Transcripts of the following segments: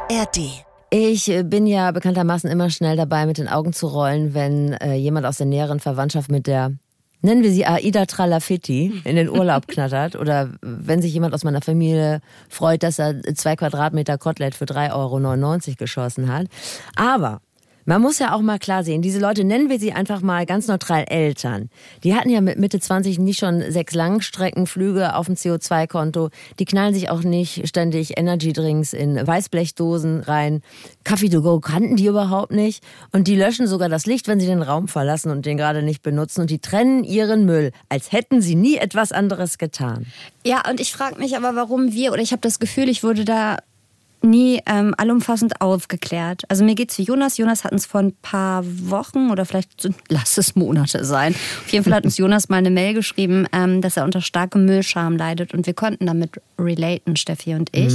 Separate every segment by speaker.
Speaker 1: ARD.
Speaker 2: Ich bin ja bekanntermaßen immer schnell dabei, mit den Augen zu rollen, wenn jemand aus der näheren Verwandtschaft mit der, nennen wir sie Aida Tralafitti, in den Urlaub knattert. Oder wenn sich jemand aus meiner Familie freut, dass er 2 Quadratmeter Kotelett für 3,99 € geschossen hat. Aber man muss ja auch mal klar sehen, diese Leute, nennen wir sie einfach mal ganz neutral Eltern. Die hatten ja mit Mitte 20 nicht schon 6 Langstreckenflüge auf dem CO2-Konto. Die knallen sich auch nicht ständig Energy-Drinks in Weißblechdosen rein. Kaffee to go kannten die überhaupt nicht. Und die löschen sogar das Licht, wenn sie den Raum verlassen und den gerade nicht benutzen. Und die trennen ihren Müll, als hätten sie nie etwas anderes getan.
Speaker 3: Ja, und ich frage mich aber, warum ich habe das Gefühl, ich wurde da nie allumfassend aufgeklärt. Also mir geht's wie Jonas. Jonas hat uns vor ein paar Wochen oder vielleicht, lass es Monate sein. Auf jeden Fall hat uns Jonas mal eine Mail geschrieben, dass er unter starkem Müllscham leidet. Und wir konnten damit relaten, Steffi und ich.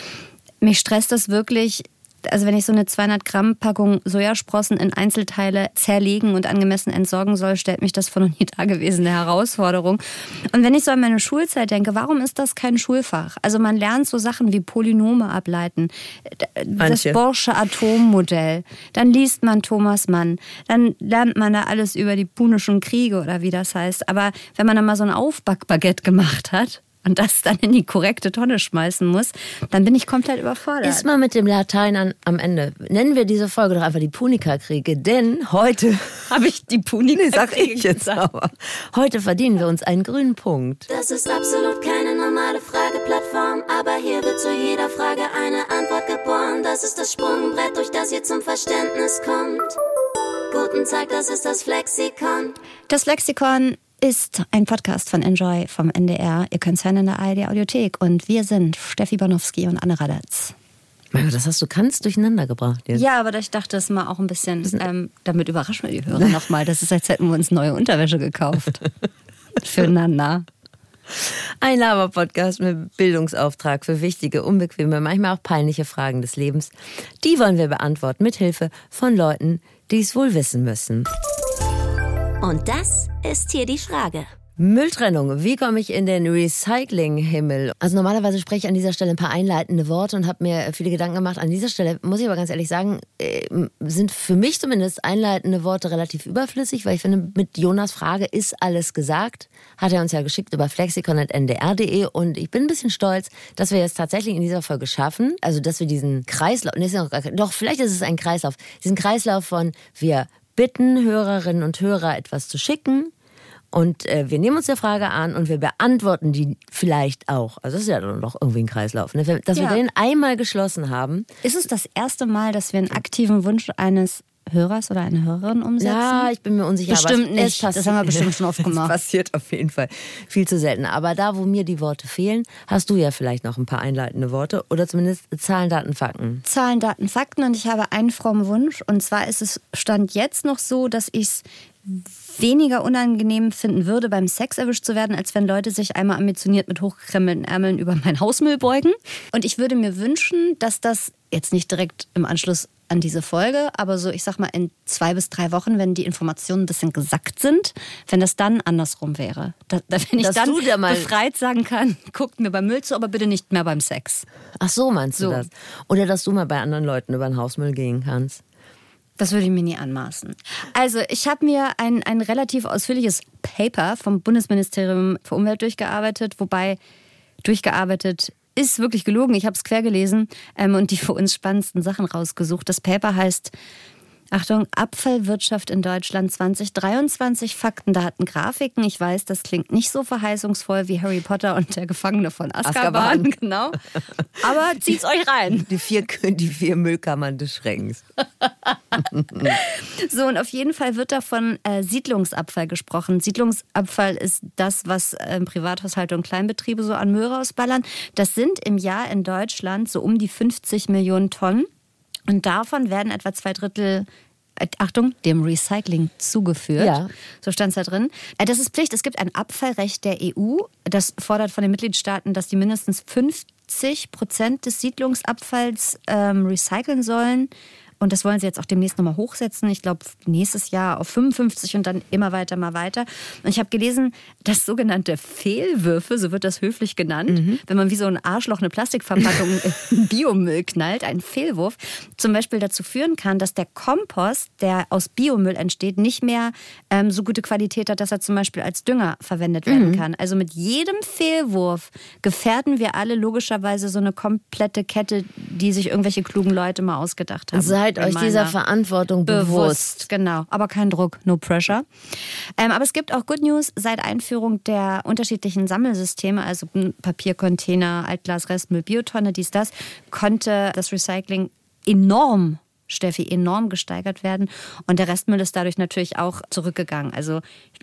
Speaker 3: Mich stresst das wirklich. Also wenn ich so eine 200 Gramm Packung Sojasprossen in Einzelteile zerlegen und angemessen entsorgen soll, stellt mich das vor noch nie dagewesene Herausforderung. Und wenn ich so an meine Schulzeit denke, warum ist das kein Schulfach? Also man lernt so Sachen wie Polynome ableiten, das Bohrsche Atommodell, dann liest man Thomas Mann, dann lernt man da alles über die Punischen Kriege oder wie das heißt. Aber wenn man dann mal so ein Aufbackbaguette gemacht hat, und das dann in die korrekte Tonne schmeißen muss, dann bin ich komplett überfordert.
Speaker 2: Ist mal mit dem Latein am Ende. Nennen wir diese Folge doch einfach die Punika-Kriege, denn heute
Speaker 3: habe ich die Punika-Kriege
Speaker 2: sag ich jetzt aber. Heute verdienen wir uns einen grünen Punkt.
Speaker 4: Das ist absolut keine normale Frageplattform, aber hier wird zu jeder Frage eine Antwort geboren. Das ist das Sprungbrett, durch das ihr zum Verständnis kommt. Guten Tag, das ist das Flexikon.
Speaker 3: Das Lexikon ist ein Podcast von Enjoy vom NDR. Ihr könnt es hören in der ARD Audiothek. Und wir sind Steffi Banowski und Anne Radatz.
Speaker 2: Das hast du ganz durcheinander gebracht jetzt.
Speaker 3: Ja, aber ich dachte, das mal auch ein bisschen, damit überraschen wir die Hörer nochmal. Das ist, als hätten wir uns neue Unterwäsche gekauft. Füreinander.
Speaker 2: Ein Laber-Podcast mit Bildungsauftrag für wichtige, unbequeme, manchmal auch peinliche Fragen des Lebens. Die wollen wir beantworten mit Hilfe von Leuten, die es wohl wissen müssen.
Speaker 4: Und das ist hier die Frage.
Speaker 2: Mülltrennung. Wie komme ich in den Recycling-Himmel? Also normalerweise spreche ich an dieser Stelle ein paar einleitende Worte und habe mir viele Gedanken gemacht. An dieser Stelle muss ich aber ganz ehrlich sagen, sind für mich zumindest einleitende Worte relativ überflüssig, weil ich finde, mit Jonas Frage ist alles gesagt. Hat er uns ja geschickt über flexikon@ndr.de und ich bin ein bisschen stolz, dass wir jetzt tatsächlich in dieser Folge schaffen, also dass wir diesen Kreislauf, doch vielleicht ist es ein Kreislauf, diesen Kreislauf von wir bitten Hörerinnen und Hörer etwas zu schicken und wir nehmen uns der Frage an und wir beantworten die vielleicht auch. Also das ist ja doch irgendwie ein Kreislauf, ne? Dass wir den einmal geschlossen haben.
Speaker 3: Ist es das erste Mal, dass wir einen aktiven Wunsch eines Hörers oder eine Hörerin umsetzen?
Speaker 2: Ja, ich bin mir unsicher.
Speaker 3: Bestimmt
Speaker 2: aber
Speaker 3: nicht, das haben wir bestimmt schon oft gemacht.
Speaker 2: Das passiert auf jeden Fall viel zu selten. Aber da, wo mir die Worte fehlen, hast du ja vielleicht noch ein paar einleitende Worte oder zumindest Zahlen, Daten, Fakten.
Speaker 3: Zahlen, Daten, Fakten und ich habe einen frommen Wunsch und zwar ist es Stand jetzt noch so, dass ich es weniger unangenehm finden würde, beim Sex erwischt zu werden, als wenn Leute sich einmal ambitioniert mit hochgekrempelten Ärmeln über meinen Hausmüll beugen. Und ich würde mir wünschen, dass das jetzt nicht direkt im Anschluss an diese Folge, aber so, ich sag mal, in 2 bis 3 Wochen, wenn die Informationen ein bisschen gesackt sind, wenn das dann andersrum wäre. Wenn ich dann befreit sagen kann, guckt mir beim Müll zu, aber bitte nicht mehr beim Sex.
Speaker 2: Ach so, meinst du das? Oder dass du mal bei anderen Leuten über den Hausmüll gehen kannst.
Speaker 3: Das würde ich mir nie anmaßen. Also ich habe mir ein relativ ausführliches Paper vom Bundesministerium für Umwelt durchgearbeitet, wobei durchgearbeitet ist wirklich gelogen. Ich habe es quer gelesen und die für uns spannendsten Sachen rausgesucht. Das Paper heißt, Achtung, Abfallwirtschaft in Deutschland 2023, Fakten, Daten, Grafiken. Ich weiß, das klingt nicht so verheißungsvoll wie Harry Potter und der Gefangene von Azkaban. Genau. Aber zieht's euch rein.
Speaker 2: Die 4 Müllkammern des Schreckens.
Speaker 3: So, und auf jeden Fall wird da von Siedlungsabfall gesprochen. Siedlungsabfall ist das, was Privathaushalte und Kleinbetriebe so an Müll rausballern. Das sind im Jahr in Deutschland so um die 50 Millionen Tonnen. Und davon werden etwa 2 Drittel, Achtung, dem Recycling zugeführt. Ja. So stand es da drin. Das ist Pflicht. Es gibt ein Abfallrecht der EU. Das fordert von den Mitgliedstaaten, dass die mindestens 50% des Siedlungsabfalls recyceln sollen. Und das wollen sie jetzt auch demnächst nochmal hochsetzen. Ich glaube, nächstes Jahr auf 55 und dann immer weiter, mal weiter. Und ich habe gelesen, dass sogenannte Fehlwürfe, so wird das höflich genannt, wenn man wie so ein Arschloch eine Plastikverpackung in Biomüll knallt, ein Fehlwurf, zum Beispiel dazu führen kann, dass der Kompost, der aus Biomüll entsteht, nicht mehr so gute Qualität hat, dass er zum Beispiel als Dünger verwendet werden kann. Also mit jedem Fehlwurf gefährden wir alle logischerweise so eine komplette Kette, die sich irgendwelche klugen Leute mal ausgedacht haben.
Speaker 2: Seid euch dieser Verantwortung bewusst.
Speaker 3: Genau, aber kein Druck, no pressure. Aber es gibt auch Good News. Seit Einführung der unterschiedlichen Sammelsysteme, also Papiercontainer, Altglas, Restmüll, Biotonne, dies, das, konnte das Recycling enorm gesteigert werden. Und der Restmüll ist dadurch natürlich auch zurückgegangen. Also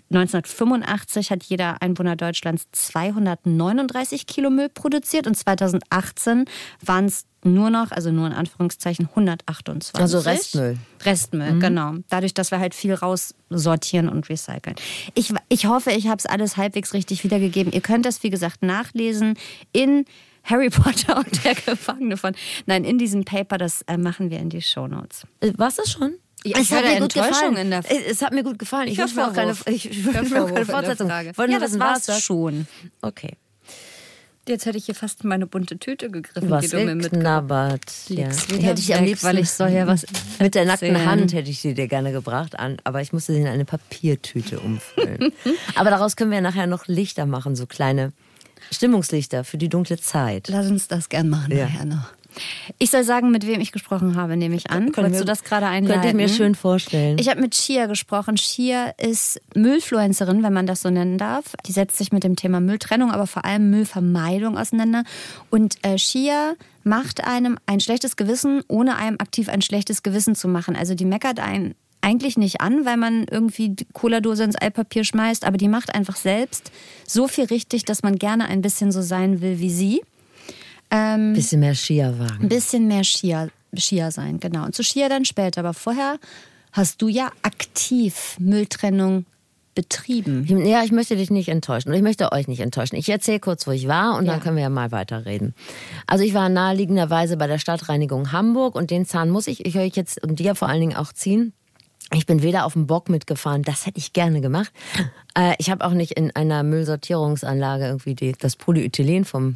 Speaker 3: 1985 hat jeder Einwohner Deutschlands 239 Kilo Müll produziert und 2018 waren es nur noch, also nur in Anführungszeichen, 128.
Speaker 2: Also Restmüll.
Speaker 3: Restmüll, genau. Dadurch, dass wir halt viel raussortieren und recyceln. Ich hoffe, ich habe es alles halbwegs richtig wiedergegeben. Ihr könnt das, wie gesagt, nachlesen in Harry Potter und der Gefangene in diesem Paper, das machen wir in die Shownotes.
Speaker 2: War's das schon?
Speaker 3: Ja, es hat mir gut gefallen.
Speaker 2: Es hat mir gut gefallen. Ich wünsche mir auch keine Fortsetzung.
Speaker 3: Das war's schon.
Speaker 2: Okay.
Speaker 3: Jetzt hätte ich hier fast meine bunte Tüte gegriffen,
Speaker 2: Was
Speaker 3: die du mir
Speaker 2: geknabbert. Ja.
Speaker 3: Die hätte ich am liebsten, weil ich soll ja was
Speaker 2: mit der nackten Hand hätte ich sie dir gerne gebracht, aber ich musste sie in eine Papiertüte umfüllen. Aber daraus können wir nachher noch Lichter machen, so kleine Stimmungslichter für die dunkle Zeit.
Speaker 3: Lass uns das gern machen nachher noch. Ich soll sagen, mit wem ich gesprochen habe, nehme ich an. Wolltest du das gerade einleiten?
Speaker 2: Könnte ich mir schön vorstellen.
Speaker 3: Ich habe mit Shia gesprochen. Shia ist Müllfluencerin, wenn man das so nennen darf. Die setzt sich mit dem Thema Mülltrennung, aber vor allem Müllvermeidung auseinander. Und Shia macht einem ein schlechtes Gewissen, ohne einem aktiv ein schlechtes Gewissen zu machen. Also die meckert einen eigentlich nicht an, weil man irgendwie die Cola-Dose ins Altpapier schmeißt, aber die macht einfach selbst so viel richtig, dass man gerne ein bisschen so sein will wie sie.
Speaker 2: Bisschen mehr Shia wagen.
Speaker 3: Ein bisschen mehr Shia sein, genau. Und zu Shia dann später. Aber vorher hast du ja aktiv Mülltrennung betrieben.
Speaker 2: Ja, ich möchte dich nicht enttäuschen. Und ich möchte euch nicht enttäuschen. Ich erzähle kurz, wo ich war und dann können wir ja mal weiterreden. Also ich war naheliegenderweise bei der Stadtreinigung Hamburg und den Zahn muss ich euch jetzt und dir vor allen Dingen auch ziehen. Ich bin weder auf dem Bock mitgefahren, das hätte ich gerne gemacht. Ich habe auch nicht in einer Müllsortierungsanlage irgendwie das Polyethylen von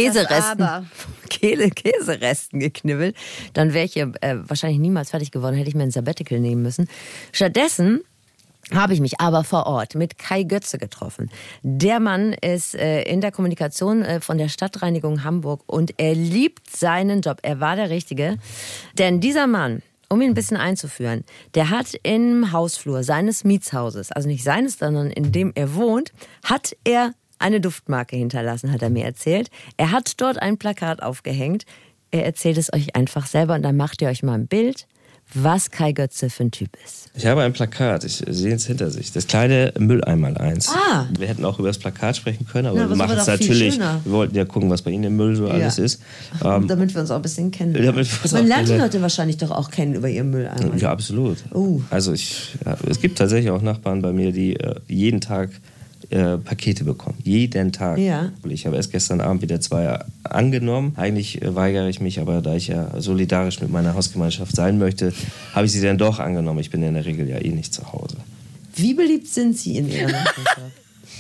Speaker 2: Käseresten geknibbelt. Dann wäre ich hier wahrscheinlich niemals fertig geworden, hätte ich mir ein Sabbatical nehmen müssen. Stattdessen habe ich mich aber vor Ort mit Kai Götze getroffen. Der Mann ist in der Kommunikation von der Stadtreinigung Hamburg und er liebt seinen Job. Er war der Richtige. Denn dieser Mann, um ihn ein bisschen einzuführen, der hat im Hausflur seines Mietshauses, also nicht seines, sondern in dem er wohnt, hat er eine Duftmarke hinterlassen, hat er mir erzählt. Er hat dort ein Plakat aufgehängt. Er erzählt es euch einfach selber und dann macht ihr euch mal ein Bild, was Kai Götze für ein Typ ist.
Speaker 1: Ich habe ein Plakat, ich sehe es hinter sich. Das kleine Mülleimer-1.
Speaker 2: Ah.
Speaker 1: Wir hätten auch über das Plakat sprechen können, aber wir machen es natürlich. Wir wollten ja gucken, was bei Ihnen im Müll so alles ist.
Speaker 2: Damit wir uns auch ein bisschen kennen. Man lernt die Leute wahrscheinlich doch auch kennen über ihren Mülleimer.
Speaker 1: Ja, absolut. Also es gibt tatsächlich auch Nachbarn bei mir, die jeden Tag Pakete bekommen. Jeden Tag.
Speaker 2: Ja.
Speaker 1: Ich habe erst gestern Abend wieder 2 angenommen. Eigentlich weigere ich mich, aber da ich ja solidarisch mit meiner Hausgemeinschaft sein möchte, habe ich sie dann doch angenommen. Ich bin in der Regel ja eh nicht zu Hause.
Speaker 2: Wie beliebt sind Sie in Ihrer Nachbarschaft?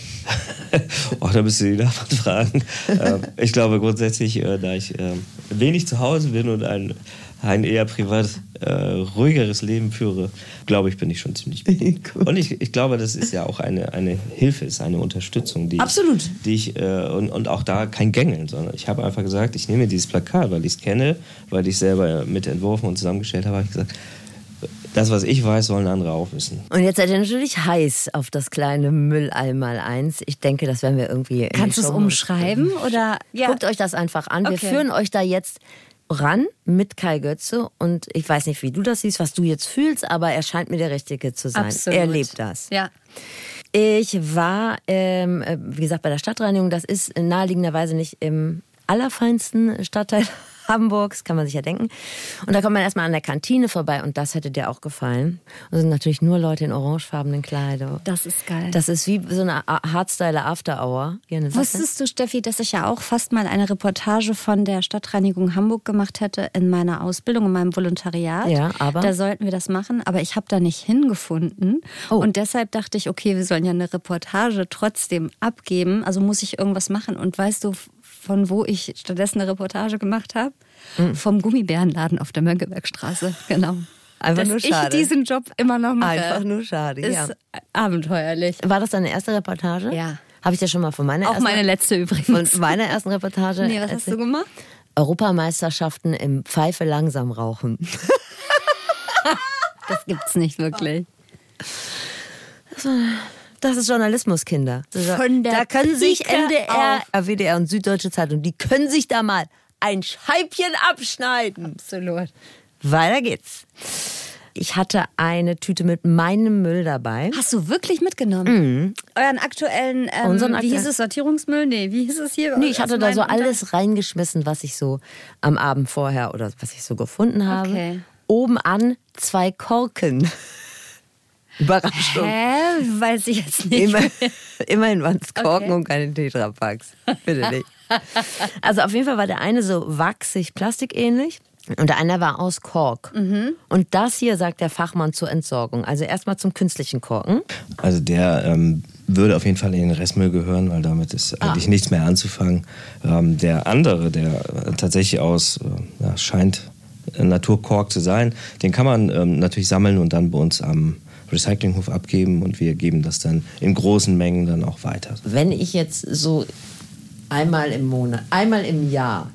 Speaker 1: Da müsst ihr die Nachbarn fragen. Ich glaube grundsätzlich, da ich wenig zu Hause bin und ein eher privat ruhigeres Leben führe, glaube ich, bin ich schon ziemlich beliebt. Und ich glaube, das ist ja auch eine Hilfe, ist eine Unterstützung,
Speaker 2: Absolut.
Speaker 1: Die ich und auch da kein Gängeln, sondern ich habe einfach gesagt, ich nehme dieses Plakat, weil ich es kenne, weil ich selber mit entworfen und zusammengestellt habe ich gesagt, das, was ich weiß, sollen andere auch wissen.
Speaker 2: Und jetzt seid ihr natürlich heiß auf das kleine Mülleimer-1. Ich denke, das werden wir irgendwie...
Speaker 3: Kannst du es umschreiben? Oder?
Speaker 2: Ja. Guckt euch das einfach an. Okay. Wir führen euch da jetzt ran mit Kai Götze. Und ich weiß nicht, wie du das siehst, was du jetzt fühlst, aber er scheint mir der Richtige zu sein.
Speaker 3: Absolut.
Speaker 2: Er lebt das.
Speaker 3: Ja.
Speaker 2: Ich war, wie gesagt, bei der Stadtreinigung. Das ist naheliegenderweise nicht im allerfeinsten Stadtteil Hamburgs, kann man sich ja denken. Und da kommt man erstmal an der Kantine vorbei und das hätte dir auch gefallen. Und das sind natürlich nur Leute in orangefarbenen Kleidern.
Speaker 3: Das ist geil.
Speaker 2: Das ist wie so eine Hardstyle After Hour.
Speaker 3: Wusstest du, Steffi, dass ich ja auch fast mal eine Reportage von der Stadtreinigung Hamburg gemacht hätte in meiner Ausbildung, in meinem Volontariat?
Speaker 2: Ja, aber?
Speaker 3: Da sollten wir das machen, aber ich habe da nicht hingefunden.
Speaker 2: Oh.
Speaker 3: Und deshalb dachte ich, okay, wir sollen ja eine Reportage trotzdem abgeben, also muss ich irgendwas machen. Und weißt du, von wo ich stattdessen eine Reportage gemacht habe? Vom Gummibärenladen auf der Mönckebergstraße, genau.
Speaker 2: Einfach nur schade.
Speaker 3: Dass ich diesen Job immer noch mache.
Speaker 2: Einfach nur schade,
Speaker 3: ist
Speaker 2: ja.
Speaker 3: abenteuerlich.
Speaker 2: War das deine erste Reportage?
Speaker 3: Ja.
Speaker 2: Habe ich dir schon mal von meiner
Speaker 3: Auch
Speaker 2: ersten...
Speaker 3: meine letzte übrigens.
Speaker 2: Von meiner ersten Reportage...
Speaker 3: Nee, was hast du gemacht?
Speaker 2: Europameisterschaften im Pfeife langsam rauchen.
Speaker 3: Das gibt's nicht wirklich.
Speaker 2: Das ist Journalismus, Kinder.
Speaker 3: Von der
Speaker 2: da können sich
Speaker 3: Pike
Speaker 2: NDR, WDR und Süddeutsche Zeitung, die können sich da mal ein Scheibchen abschneiden.
Speaker 3: Absolut.
Speaker 2: Weiter geht's. Ich hatte eine Tüte mit meinem Müll dabei.
Speaker 3: Hast du wirklich mitgenommen? Euren aktuellen, wie hieß es, Sortierungsmüll? Nee, wie hieß es hier?
Speaker 2: Nee, ich hatte da so alles reingeschmissen, was ich so am Abend vorher oder was ich so gefunden habe.
Speaker 3: Okay.
Speaker 2: Oben an 2 Korken. Überraschung.
Speaker 3: Weiß ich jetzt nicht.
Speaker 2: Immerhin waren es Korken
Speaker 3: Okay.
Speaker 2: und keine Tetrapacks. Bitte nicht. Also auf jeden Fall war der eine so wachsig, plastikähnlich. Und der eine war aus Kork. Und das hier sagt der Fachmann zur Entsorgung. Also erstmal zum künstlichen Korken.
Speaker 1: Also der würde auf jeden Fall in den Restmüll gehören, weil damit ist eigentlich nichts mehr anzufangen. Der andere, der tatsächlich scheint Naturkork zu sein, den kann man natürlich sammeln und dann bei uns am Recyclinghof abgeben und wir geben das dann in großen Mengen dann auch weiter.
Speaker 2: Wenn ich jetzt so einmal im Jahr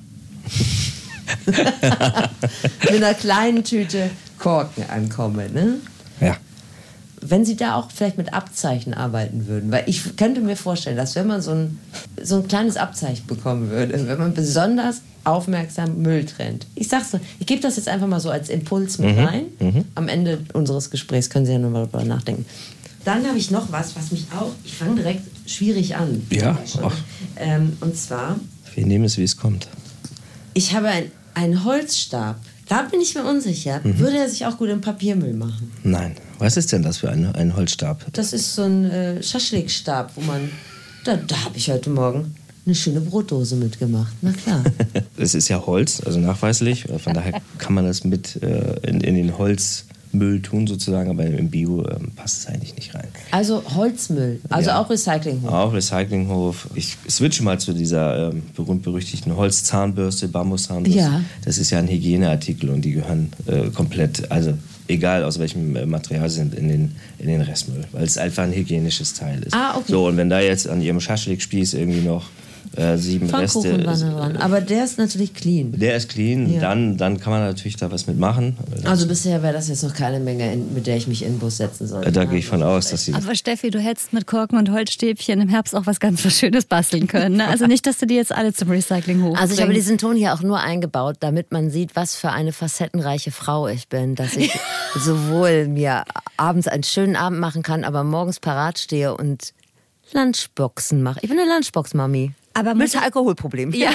Speaker 2: mit einer kleinen Tüte Korken ankomme, ne?
Speaker 1: Ja.
Speaker 2: Wenn Sie da auch vielleicht mit Abzeichen arbeiten würden, weil ich könnte mir vorstellen, dass wenn man so ein kleines Abzeichen bekommen würde, wenn man besonders aufmerksam Müll trennt. Ich sag's so, ich gebe das jetzt einfach mal so als Impuls mit rein. Am Ende unseres Gesprächs können Sie ja nochmal darüber nachdenken. Dann habe ich noch was mich auch, ich fange direkt schwierig an.
Speaker 1: Ja,
Speaker 2: und zwar...
Speaker 1: Wir nehmen es, wie es kommt.
Speaker 2: Ich habe einen Holzstab. Da bin ich mir unsicher. Würde er sich auch gut im Papiermüll machen?
Speaker 1: Nein. Was ist denn das für ein Holzstab?
Speaker 2: Das ist so ein Schaschlikstab, wo man... Da habe ich heute Morgen eine schöne Brotdose mitgemacht. Na klar.
Speaker 1: Es ist ja Holz, also nachweislich. Von daher kann man das mit in den Holzmüll tun sozusagen, aber im Bio passt es eigentlich nicht rein.
Speaker 2: Also Holzmüll, also
Speaker 1: Ja.
Speaker 2: auch Recyclinghof.
Speaker 1: Auch Recyclinghof. Ich switche mal zu dieser berühmt-berüchtigten Holzzahnbürste, Bambuszahnbürste.
Speaker 2: Ja.
Speaker 1: Das ist ja ein Hygieneartikel und die gehören komplett, also egal aus welchem Material sie sind, in den Restmüll, weil es einfach ein hygienisches Teil ist.
Speaker 2: Ah, okay.
Speaker 1: So, und wenn da jetzt an ihrem Schaschlikspieß irgendwie noch 7 Reste...
Speaker 2: Pfannkuchen waren da dran. Aber der ist natürlich clean.
Speaker 1: Der ist clean,
Speaker 2: Ja.
Speaker 1: dann kann man natürlich da was mitmachen.
Speaker 2: Also bisher wäre das jetzt noch keine Menge, mit der ich mich in den Bus setzen sollte.
Speaker 1: Da gehe ich von aus, dass sie...
Speaker 3: Aber Steffi, du hättest mit Korken und Holzstäbchen im Herbst auch was ganz Schönes basteln können. Ne? Also nicht, dass du die jetzt alle zum Recyclinghof
Speaker 2: Also ich habe
Speaker 3: bringst.
Speaker 2: diesen Ton hier auch nur eingebaut, damit man sieht, was für eine facettenreiche Frau ich bin. Dass ich sowohl mir abends einen schönen Abend machen kann, aber morgens parat stehe und Lunchboxen mache. Ich bin eine Lunchbox-Mami.
Speaker 3: Aber
Speaker 2: mit Alkoholproblem.
Speaker 3: Ja.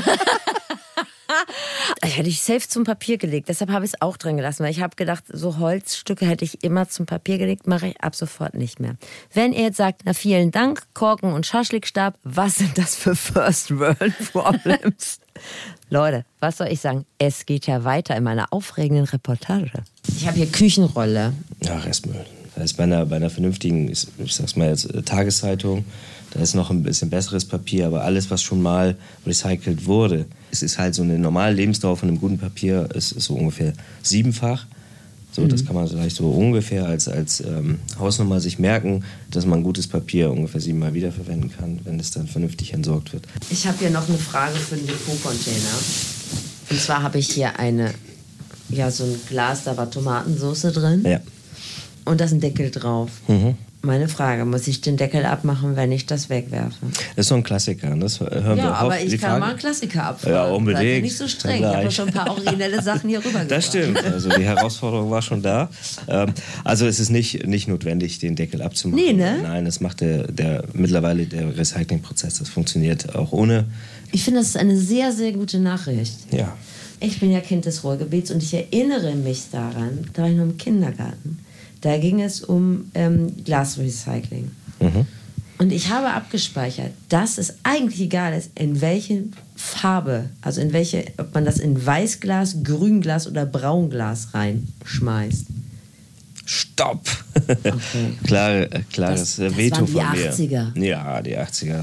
Speaker 2: Ich hätte ich safe zum Papier gelegt. Deshalb habe ich es auch drin gelassen, weil ich habe gedacht, so Holzstücke hätte ich immer zum Papier gelegt, mache ich ab sofort nicht mehr. Wenn ihr jetzt sagt, na vielen Dank, Korken und Schaschlikstab, was sind das für First World Problems? Leute, was soll ich sagen? Es geht ja weiter in meiner aufregenden Reportage. Ich habe hier Küchenrolle.
Speaker 1: Ja, Restmüll. Das ist bei einer vernünftigen, ich sag's mal jetzt, Tageszeitung, da ist noch ein bisschen besseres Papier, aber alles, was schon mal recycelt wurde, es ist halt so eine normale Lebensdauer von einem guten Papier, ist so ungefähr 7-fach. So, das kann man vielleicht so ungefähr als Hausnummer sich merken, dass man gutes Papier ungefähr 7-mal wiederverwenden kann, wenn es dann vernünftig entsorgt wird.
Speaker 2: Ich habe hier noch eine Frage für den Depot-Container. Und zwar habe ich hier so ein Glas, da war Tomatensauce drin.
Speaker 1: Ja.
Speaker 2: Und da ist ein Deckel drauf. Meine Frage, muss ich den Deckel abmachen, wenn ich das wegwerfe?
Speaker 1: Das ist so ein Klassiker, das hören wir
Speaker 2: Ja,
Speaker 1: oft.
Speaker 2: aber ich
Speaker 1: die
Speaker 2: kann
Speaker 1: Frage.
Speaker 2: mal einen Klassiker abfragen.
Speaker 1: Ja, unbedingt.
Speaker 2: Seid ihr nicht so streng. Ich habe
Speaker 1: Gleich.
Speaker 2: schon ein paar originelle Sachen hier rübergebracht.
Speaker 1: Das stimmt, also die Herausforderung war schon da. Also es ist nicht notwendig, den Deckel abzumachen.
Speaker 2: Nee, ne?
Speaker 1: Nein, das macht mittlerweile der Recyclingprozess, das funktioniert auch ohne.
Speaker 2: Ich finde, das ist eine sehr, sehr gute Nachricht.
Speaker 1: Ja.
Speaker 2: Ich bin ja Kind des Ruhrgebiets und ich erinnere mich daran, da war ich noch im Kindergarten, da ging es um Glasrecycling.
Speaker 1: Mhm.
Speaker 2: Und ich habe abgespeichert, dass es eigentlich egal ist, in welche Farbe, also ob man das in Weißglas, Grünglas oder Braunglas reinschmeißt.
Speaker 1: Stopp!
Speaker 2: Okay.
Speaker 1: Klares
Speaker 2: Das
Speaker 1: Veto
Speaker 2: waren die
Speaker 1: von mir.
Speaker 2: 80er.
Speaker 1: Ja, die 80er.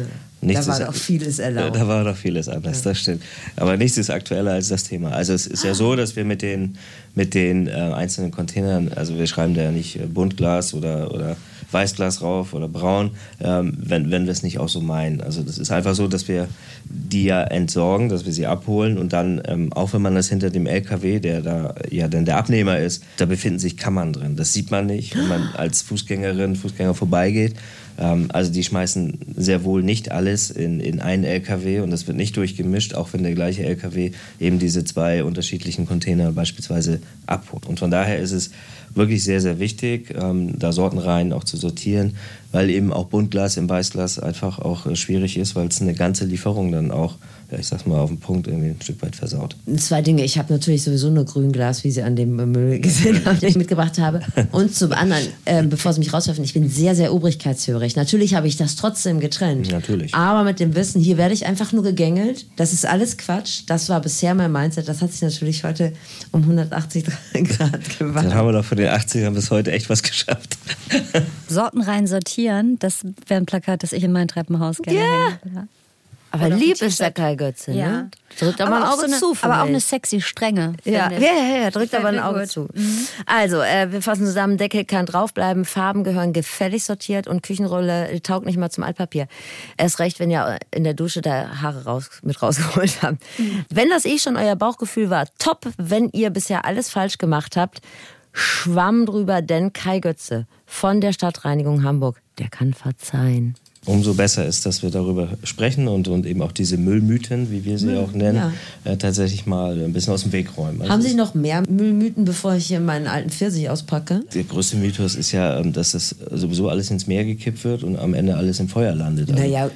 Speaker 2: Da war doch vieles erlaubt.
Speaker 1: Da war doch vieles anders, das stimmt. Aber nichts ist aktueller als das Thema. Also es ist ja so, dass wir mit den einzelnen Containern, also wir schreiben da ja nicht Buntglas oder Weißglas rauf oder braun, wenn wir es nicht auch so meinen. Also das ist einfach so, dass wir die ja entsorgen, dass wir sie abholen und dann, auch wenn man das hinter dem LKW, der da ja dann der Abnehmer ist, da befinden sich Kammern drin. Das sieht man nicht, wenn man als Fußgänger vorbeigeht. Also die schmeißen sehr wohl nicht alles in einen LKW und das wird nicht durchgemischt, auch wenn der gleiche LKW eben diese 2 unterschiedlichen Container beispielsweise abholt. Und von daher ist es wirklich sehr, sehr wichtig, da Sortenreihen auch zu sortieren, weil eben auch Buntglas im Weißglas einfach auch schwierig ist, weil es eine ganze Lieferung dann auch, ja, ich sag's mal auf den Punkt, irgendwie ein Stück weit versaut.
Speaker 2: 2 Dinge. Ich habe natürlich sowieso nur Grünglas, wie Sie an dem Müll gesehen haben, den ich mitgebracht habe. Und zum anderen, bevor Sie mich rauswerfen, ich bin sehr, sehr obrigkeitshörig. Natürlich habe ich das trotzdem getrennt.
Speaker 1: Natürlich.
Speaker 2: Aber mit dem Wissen, hier werde ich einfach nur gegängelt. Das ist alles Quatsch. Das war bisher mein Mindset. Das hat sich natürlich heute um 180 Grad gewandelt.
Speaker 1: Dann haben wir doch von den 80ern bis heute echt was geschafft.
Speaker 3: Sortenreihen sortieren, das wäre ein Plakat, das ich in mein Treppenhaus gerne hängen würde.
Speaker 2: Aber lieb ist der Kai Götze, ne?
Speaker 3: Ja.
Speaker 2: Drückt aber ein Auge zu.
Speaker 3: Aber auch eine sexy Strenge.
Speaker 2: Ja, drückt aber ein Auge
Speaker 3: gut.
Speaker 2: zu. Also, wir fassen zusammen, Deckel kann draufbleiben, Farben gehören gefällig sortiert und Küchenrolle taugt nicht mal zum Altpapier. Erst recht, wenn ihr in der Dusche da Haare mit rausgeholt habt. Wenn das schon euer Bauchgefühl war, top. Wenn ihr bisher alles falsch gemacht habt, Schwamm drüber, denn Kai Götze von der Stadtreinigung Hamburg, der kann verzeihen.
Speaker 1: Umso besser ist, dass wir darüber sprechen und eben auch diese Müllmythen, wie wir sie auch nennen, tatsächlich mal ein bisschen aus dem Weg räumen. Also
Speaker 2: haben Sie noch mehr Müllmythen, bevor ich hier meinen alten Pfirsich auspacke?
Speaker 1: Der größte Mythos ist ja, dass das sowieso alles ins Meer gekippt wird und am Ende alles im Feuer landet.
Speaker 2: Naja,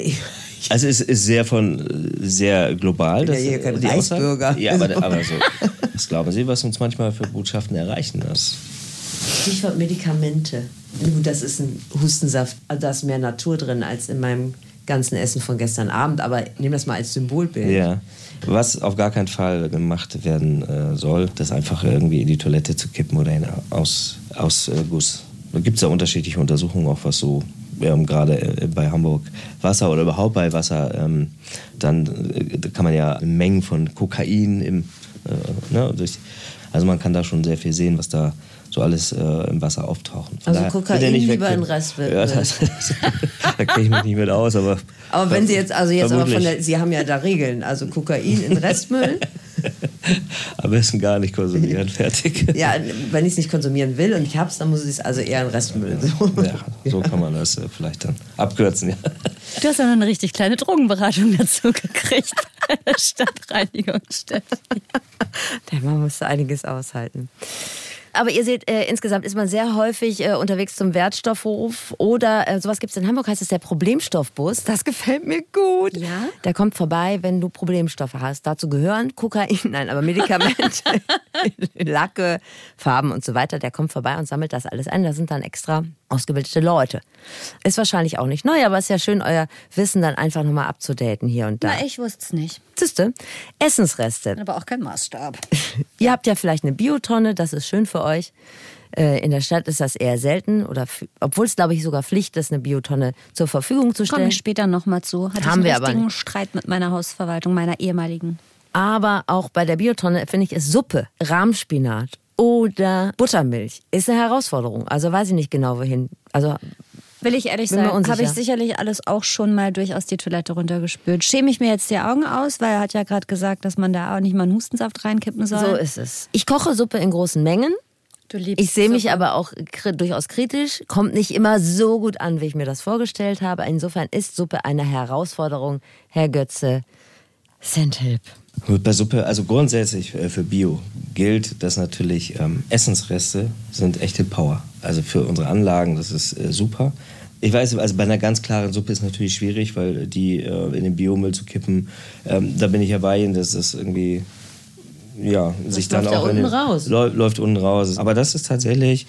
Speaker 1: also es ist sehr global.
Speaker 2: Das ja kein Reichsbürger.
Speaker 1: Ja, aber so. Was glauben Sie, was uns manchmal für Botschaften erreichen?
Speaker 2: Stichwort Medikamente. Das ist ein Hustensaft, da ist mehr Natur drin als in meinem ganzen Essen von gestern Abend, aber nehmen das mal als Symbolbild.
Speaker 1: Ja, was auf gar keinen Fall gemacht werden soll, das einfach irgendwie in die Toilette zu kippen oder in Ausguss. Da gibt es ja unterschiedliche Untersuchungen, auch was so gerade bei Hamburg Wasser oder überhaupt bei Wasser, dann kann man ja Mengen von Kokain also man kann da schon sehr viel sehen, was da so alles im Wasser auftauchen.
Speaker 2: Also Kokain lieber in Restmüll.
Speaker 1: Ja, da kenne ich mich nicht mit aus, aber
Speaker 2: wenn Sie jetzt Sie haben ja da Regeln, also Kokain in Restmüll.
Speaker 1: Am besten gar nicht konsumieren, fertig.
Speaker 2: Ja, wenn ich es nicht konsumieren will und ich hab's, dann muss ich es also eher in Restmüll.
Speaker 1: Ja, so kann man das vielleicht dann abkürzen, ja.
Speaker 3: Du hast ja noch eine richtig kleine Drogenberatung dazu gekriegt bei der Stadtreinigungsstelle.
Speaker 2: Der Mann musste einiges aushalten. Aber ihr seht, insgesamt ist man sehr häufig unterwegs zum Wertstoffhof oder sowas gibt es in Hamburg, heißt es der Problemstoffbus. Das gefällt mir gut.
Speaker 3: Ja?
Speaker 2: Der kommt vorbei, wenn du Problemstoffe hast. Dazu gehören Kokain, nein, aber Medikamente, Lacke, Farben und so weiter. Der kommt vorbei und sammelt das alles ein. Da sind dann extra ausgebildete Leute. Ist wahrscheinlich auch nicht neu, aber es ist ja schön, euer Wissen dann einfach nochmal abzudaten hier und da.
Speaker 3: Na, ich wusste es nicht.
Speaker 2: Siehste, Essensreste.
Speaker 3: Aber auch kein Maßstab.
Speaker 2: Ihr habt ja vielleicht eine Biotonne, das ist schön für euch. In der Stadt ist das eher selten, obwohl es, glaube ich, sogar Pflicht ist, eine Biotonne zur Verfügung zu stellen.
Speaker 3: Komme ich später nochmal zu. Hatte
Speaker 2: Haben
Speaker 3: ich
Speaker 2: wir
Speaker 3: einen
Speaker 2: aber
Speaker 3: richtigen
Speaker 2: nicht.
Speaker 3: Streit mit meiner Hausverwaltung, meiner ehemaligen.
Speaker 2: Aber auch bei der Biotonne, finde ich, ist Suppe, Rahmspinat oder Buttermilch ist eine Herausforderung. Also weiß ich nicht genau, wohin. Also
Speaker 3: will ich ehrlich sein, habe ich sicherlich alles auch schon mal durchaus die Toilette runtergespült. Schäme ich mir jetzt die Augen aus, weil er hat ja gerade gesagt, dass man da auch nicht mal einen Hustensaft reinkippen soll.
Speaker 2: So ist es. Ich koche Suppe in großen Mengen.
Speaker 3: Du liebst
Speaker 2: Ich sehe mich
Speaker 3: Suppe.
Speaker 2: aber auch durchaus kritisch. Kommt nicht immer so gut an, wie ich mir das vorgestellt habe. Insofern ist Suppe eine Herausforderung. Herr Götze, send help.
Speaker 1: Bei Suppe, also grundsätzlich für Bio gilt, dass natürlich Essensreste sind echte Power. Also für unsere Anlagen, das ist super. Ich weiß, also bei einer ganz klaren Suppe ist natürlich schwierig, weil die in den Biomüll zu kippen, da bin ich ja bei Ihnen, dass das irgendwie sich dann
Speaker 2: läuft
Speaker 1: auch
Speaker 2: unten raus.
Speaker 1: Läuft unten raus. Aber das ist tatsächlich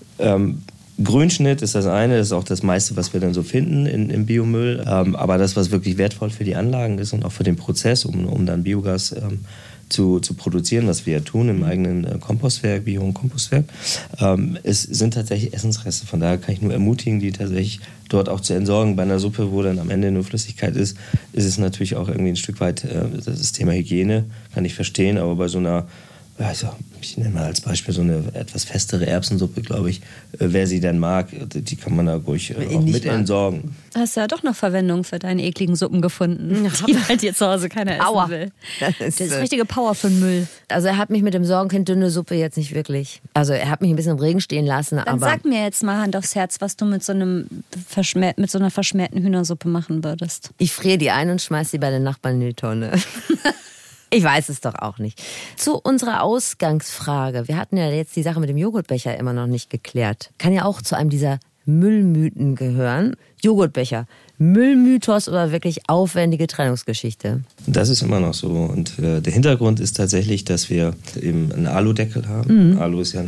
Speaker 1: Grünschnitt ist das eine, das ist auch das meiste, was wir dann so finden im Biomüll. Aber das, was wirklich wertvoll für die Anlagen ist und auch für den Prozess, um dann Biogas zu produzieren, was wir ja tun im eigenen Kompostwerk, Bio- und Kompostwerk, es sind tatsächlich Essensreste. Von daher kann ich nur ermutigen, die tatsächlich dort auch zu entsorgen. Bei einer Suppe, wo dann am Ende nur Flüssigkeit ist, ist es natürlich auch irgendwie ein Stück weit das Thema Hygiene, kann ich verstehen, aber bei so einer ich nenne mal als Beispiel so eine etwas festere Erbsensuppe, glaube ich. Wer sie denn mag, die kann man da ruhig auch mit entsorgen.
Speaker 3: Hast du ja doch noch Verwendung für deine ekligen Suppen gefunden, die halt dir zu Hause keiner essen will. Das ist richtige Power für den Müll.
Speaker 2: Also er hat mich mit dem Sorgenkind dünne Suppe jetzt nicht wirklich. Also er hat mich ein bisschen im Regen stehen lassen.
Speaker 3: Dann
Speaker 2: aber
Speaker 3: sag mir jetzt mal Hand aufs Herz, was du mit so einer verschmähten Hühnersuppe machen würdest.
Speaker 2: Ich friere die ein und schmeiß die bei den Nachbarn in die Tonne. Ich weiß es doch auch nicht. Zu unserer Ausgangsfrage. Wir hatten ja jetzt die Sache mit dem Joghurtbecher immer noch nicht geklärt. Kann ja auch zu einem dieser Müllmythen gehören. Joghurtbecher. Müllmythos oder wirklich aufwendige Trennungsgeschichte?
Speaker 1: Das ist immer noch so. Und der Hintergrund ist tatsächlich, dass wir eben einen Aludeckel haben. Alu ist ja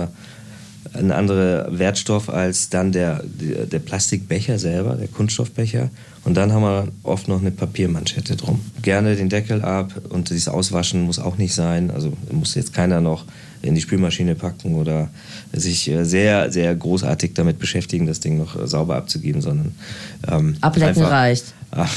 Speaker 1: ein anderer Wertstoff als dann der Plastikbecher selber, der Kunststoffbecher. Und dann haben wir oft noch eine Papiermanschette drum. Gerne den Deckel ab und dieses Auswaschen muss auch nicht sein. Also muss jetzt keiner noch in die Spülmaschine packen oder sich sehr, sehr großartig damit beschäftigen, das Ding noch sauber abzugeben, sondern
Speaker 2: Ablecken reicht.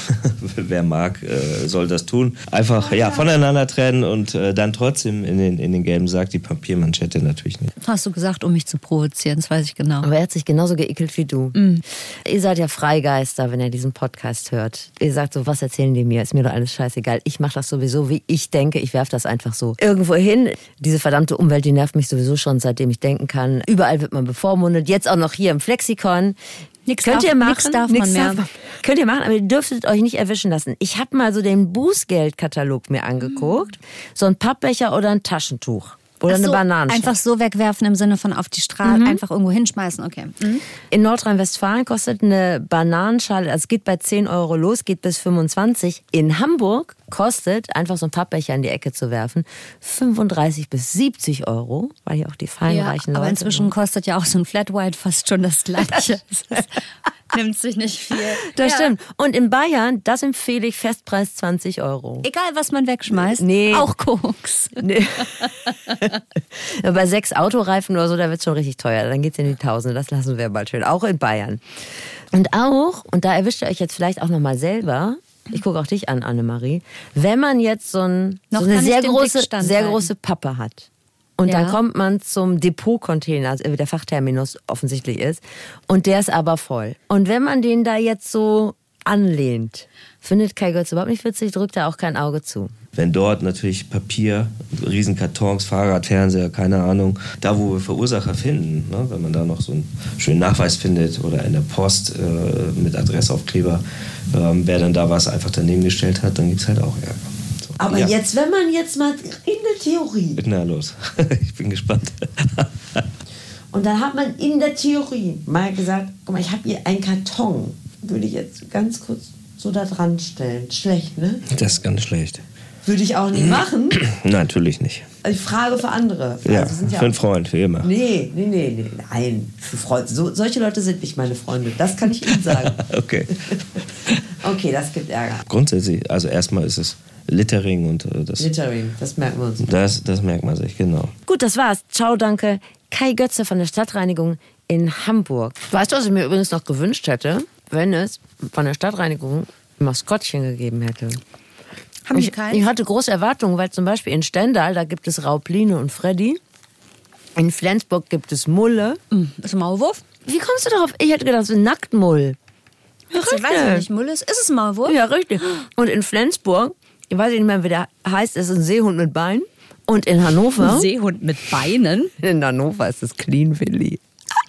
Speaker 1: Wer mag, soll das tun. Einfach voneinander trennen und dann trotzdem in den gelben Sack, die Papiermanschette natürlich nicht.
Speaker 3: Hast du gesagt, um mich zu provozieren, das weiß ich genau.
Speaker 2: Aber er hat sich genauso geekelt wie du. Ihr seid ja Freigeister, wenn ihr diesen Podcast hört. Ihr sagt so, was erzählen die mir? Ist mir doch alles scheißegal. Ich mache das sowieso, wie ich denke. Ich werfe das einfach so irgendwo hin. Diese verdammte Umwelt, die nervt mich sowieso schon, seitdem ich denken kann. Überall wird man bevormundet. Jetzt auch noch hier im Flexikon. Nichts darf man mehr. Könnt ihr machen, aber ihr dürftet euch nicht erwischen lassen. Ich habe mal so den Bußgeldkatalog mir angeguckt. So ein Pappbecher oder ein Taschentuch. Oder eine Bananenschale.
Speaker 3: Einfach so wegwerfen im Sinne von auf die Straße, einfach irgendwo hinschmeißen, okay.
Speaker 2: In Nordrhein-Westfalen kostet eine Bananenschale, also es geht bei 10 Euro los, geht bis 25. In Hamburg kostet, einfach so einen Pappbecher in die Ecke zu werfen, 35 bis 70 Euro, weil hier auch die feinreichen Leute...
Speaker 3: Aber inzwischen kostet ja auch so ein Flat White fast schon das Gleiche. Nimmt sich nicht viel.
Speaker 2: Das stimmt. Und in Bayern, das empfehle ich, Festpreis 20 Euro.
Speaker 3: Egal, was man wegschmeißt, auch Koks.
Speaker 2: Nee. Bei 6 Autoreifen oder so, da wird es schon richtig teuer. Dann geht es in die Tausende, das lassen wir bald schön. Auch in Bayern. Und da erwischt ihr euch jetzt vielleicht auch nochmal selber, ich gucke auch dich an, Annemarie, wenn man jetzt so eine sehr große Pappe hat. Und dann kommt man zum Depotcontainer, also wie der Fachterminus offensichtlich ist. Und der ist aber voll. Und wenn man den da jetzt so anlehnt, findet Kai Götz überhaupt nicht witzig, drückt er auch kein Auge zu.
Speaker 1: Wenn dort natürlich Papier, Riesenkartons, Fahrrad, Fernseher, keine Ahnung, da wo wir Verursacher finden, ne, wenn man da noch so einen schönen Nachweis findet oder in der Post mit Adressaufkleber, wer dann da was einfach daneben gestellt hat, dann gibt es halt auch Ärger.
Speaker 2: Aber jetzt, wenn man jetzt mal in der Theorie...
Speaker 1: Na los, ich bin gespannt.
Speaker 2: Und dann hat man in der Theorie mal gesagt, guck mal, ich habe hier einen Karton, würde ich jetzt ganz kurz so da dran stellen. Schlecht, ne?
Speaker 1: Das ist ganz schlecht.
Speaker 2: Würde ich auch nicht machen.
Speaker 1: Natürlich nicht.
Speaker 2: Also ich frage für andere.
Speaker 1: Ja,
Speaker 2: also
Speaker 1: für einen Freund, wie immer.
Speaker 2: Nee, nein, für Freunde. Solche Leute sind nicht meine Freunde, das kann ich Ihnen sagen.
Speaker 1: Okay.
Speaker 2: Okay, das gibt Ärger.
Speaker 1: Grundsätzlich, also erstmal ist es Littering und das...
Speaker 2: Littering, das merken wir uns.
Speaker 1: Das merkt man sich, genau.
Speaker 2: Gut, das war's. Ciao, danke. Kai Götze von der Stadtreinigung in Hamburg. Weißt du, was ich mir übrigens noch gewünscht hätte, wenn es von der Stadtreinigung ein Maskottchen gegeben hätte?
Speaker 3: Haben die keins?
Speaker 2: Ich hatte große Erwartungen, weil zum Beispiel in Stendal, da gibt es Raubline und Freddy. In Flensburg gibt es Mulle.
Speaker 3: Ist ein Maulwurf?
Speaker 2: Wie kommst du darauf? Ich hätte gedacht, es ist ein Nacktmull.
Speaker 3: Ja, ich weiß nicht, Mulle ist es ein Maulwurf?
Speaker 2: Ja, richtig. Und in Flensburg, ich weiß nicht mehr, wie der heißt, ist ein Seehund mit Beinen. Und in Hannover...
Speaker 3: Ein Seehund mit Beinen?
Speaker 2: In Hannover ist es Clean Willy.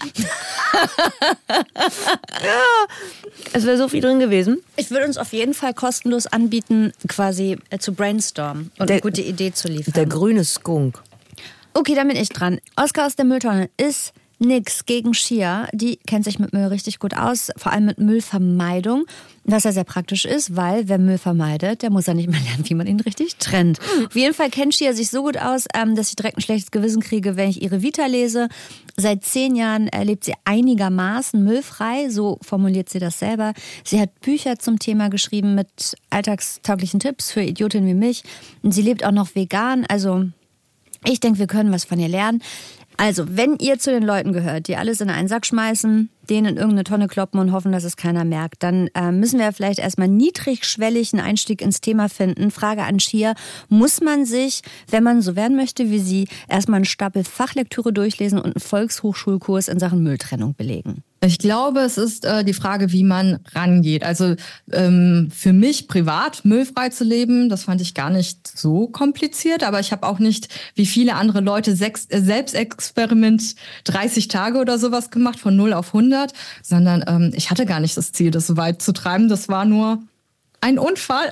Speaker 2: Ja, es wäre so viel drin gewesen.
Speaker 3: Ich würde uns auf jeden Fall kostenlos anbieten, quasi zu brainstormen und eine gute Idee zu liefern.
Speaker 2: Der grüne Skunk.
Speaker 3: Okay, dann bin ich dran. Oskar aus der Mülltonne ist nix gegen Shia. Die kennt sich mit Müll richtig gut aus, vor allem mit Müllvermeidung. Was ja sehr praktisch ist, weil wer Müll vermeidet, der muss ja nicht mehr lernen, wie man ihn richtig trennt. Auf jeden Fall kennt Shia sich so gut aus, dass ich direkt ein schlechtes Gewissen kriege, wenn ich ihre Vita lese. Seit 10 Jahren lebt sie einigermaßen müllfrei, so formuliert sie das selber. Sie hat Bücher zum Thema geschrieben mit alltagstauglichen Tipps für Idiotinnen wie mich. Und sie lebt auch noch vegan, also ich denke, wir können was von ihr lernen. Also, wenn ihr zu den Leuten gehört, die alles in einen Sack schmeißen, denen in irgendeine Tonne kloppen und hoffen, dass es keiner merkt, dann müssen wir vielleicht erstmal niedrigschwellig einen Einstieg ins Thema finden. Frage an Shia, muss man sich, wenn man so werden möchte wie sie, erstmal einen Stapel Fachlektüre durchlesen und einen Volkshochschulkurs in Sachen Mülltrennung belegen?
Speaker 5: Ich glaube, es ist die Frage, wie man rangeht. Also für mich privat müllfrei zu leben, das fand ich gar nicht so kompliziert. Aber ich habe auch nicht, wie viele andere Leute, Selbstexperiment 30 Tage oder sowas gemacht, von 0 auf 100. Sondern ich hatte gar nicht das Ziel, das so weit zu treiben. Das war nur ein Unfall,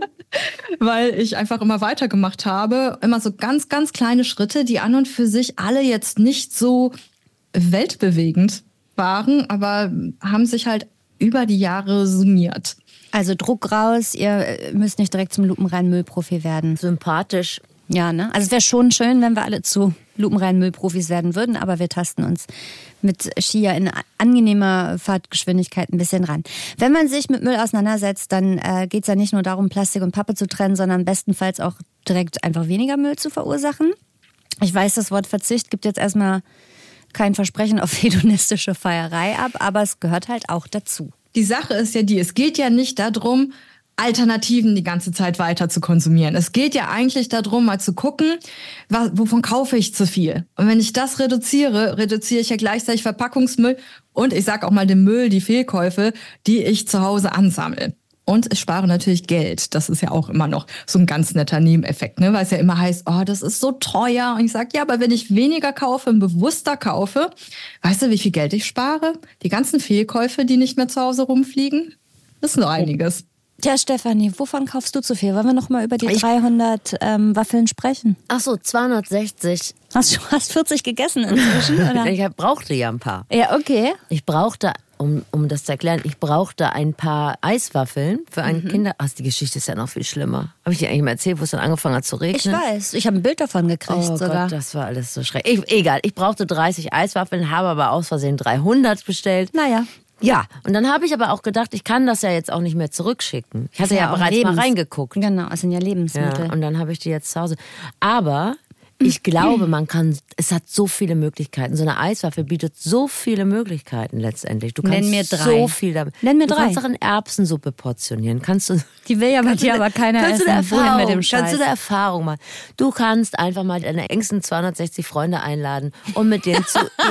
Speaker 5: weil ich einfach immer weitergemacht habe. Immer so ganz, ganz kleine Schritte, die an und für sich alle jetzt nicht so weltbewegend waren, aber haben sich halt über die Jahre summiert.
Speaker 3: Also Druck raus, ihr müsst nicht direkt zum lupenreinen Müllprofi werden.
Speaker 2: Sympathisch.
Speaker 3: Ja, ne? Also es wäre schon schön, wenn wir alle zu lupenreinen Müllprofis werden würden, aber wir tasten uns mit Shia in angenehmer Fahrtgeschwindigkeit ein bisschen ran. Wenn man sich mit Müll auseinandersetzt, dann geht es ja nicht nur darum, Plastik und Pappe zu trennen, sondern bestenfalls auch direkt einfach weniger Müll zu verursachen. Ich weiß, das Wort Verzicht gibt jetzt erstmal kein Versprechen auf hedonistische Feierei ab, aber es gehört halt auch dazu.
Speaker 5: Die Sache ist ja es geht ja nicht darum, Alternativen die ganze Zeit weiter zu konsumieren. Es geht ja eigentlich darum, mal zu gucken, wovon kaufe ich zu viel. Und wenn ich das reduziere ich ja gleichzeitig Verpackungsmüll und ich sage auch mal den Müll, die Fehlkäufe, die ich zu Hause ansammle. Und ich spare natürlich Geld. Das ist ja auch immer noch so ein ganz netter Nebeneffekt, ne? Weil es ja immer heißt, oh, das ist so teuer. Und ich sage, ja, aber wenn ich weniger kaufe, bewusster kaufe, weißt du, wie viel Geld ich spare? Die ganzen Fehlkäufe, die nicht mehr zu Hause rumfliegen, das ist nur einiges.
Speaker 3: Tja, Stefanie, wovon kaufst du zu viel? Wollen wir noch mal über die 300 Waffeln sprechen?
Speaker 2: Ach so, 260.
Speaker 3: Hast 40 gegessen inzwischen, oder?
Speaker 2: Ich brauchte ja ein paar.
Speaker 3: Ja, okay.
Speaker 2: Ich brauchte, um das zu erklären, ich brauchte ein paar Eiswaffeln für einen Kinder... Ach, die Geschichte ist ja noch viel schlimmer. Habe ich dir eigentlich mal erzählt, wo es dann angefangen hat zu regnen?
Speaker 3: Ich weiß, ich habe ein Bild davon gekriegt sogar.
Speaker 2: Gott, das war alles so schrecklich. Egal, ich brauchte 30 Eiswaffeln, habe aber aus Versehen 300 bestellt.
Speaker 3: Naja.
Speaker 2: Ja, und dann habe ich aber auch gedacht, ich kann das ja jetzt auch nicht mehr zurückschicken. Ich hatte ja bereits mal reingeguckt.
Speaker 3: Genau, es sind ja Lebensmittel.
Speaker 2: Ja, und dann habe ich die jetzt zu Hause. Aber ich glaube, es hat so viele Möglichkeiten. So eine Eiswaffel bietet so viele Möglichkeiten letztendlich. Du kannst
Speaker 3: Nenn mir 3.
Speaker 2: so viel damit.
Speaker 3: Nenn mir 3.
Speaker 2: Du kannst auch in Erbsensuppe portionieren.
Speaker 3: Die will ja bei dir aber keiner essen. Mit dem Scheiß.
Speaker 2: Kannst du eine Erfahrung machen. Du kannst einfach mal deine engsten 260 Freunde einladen und mit denen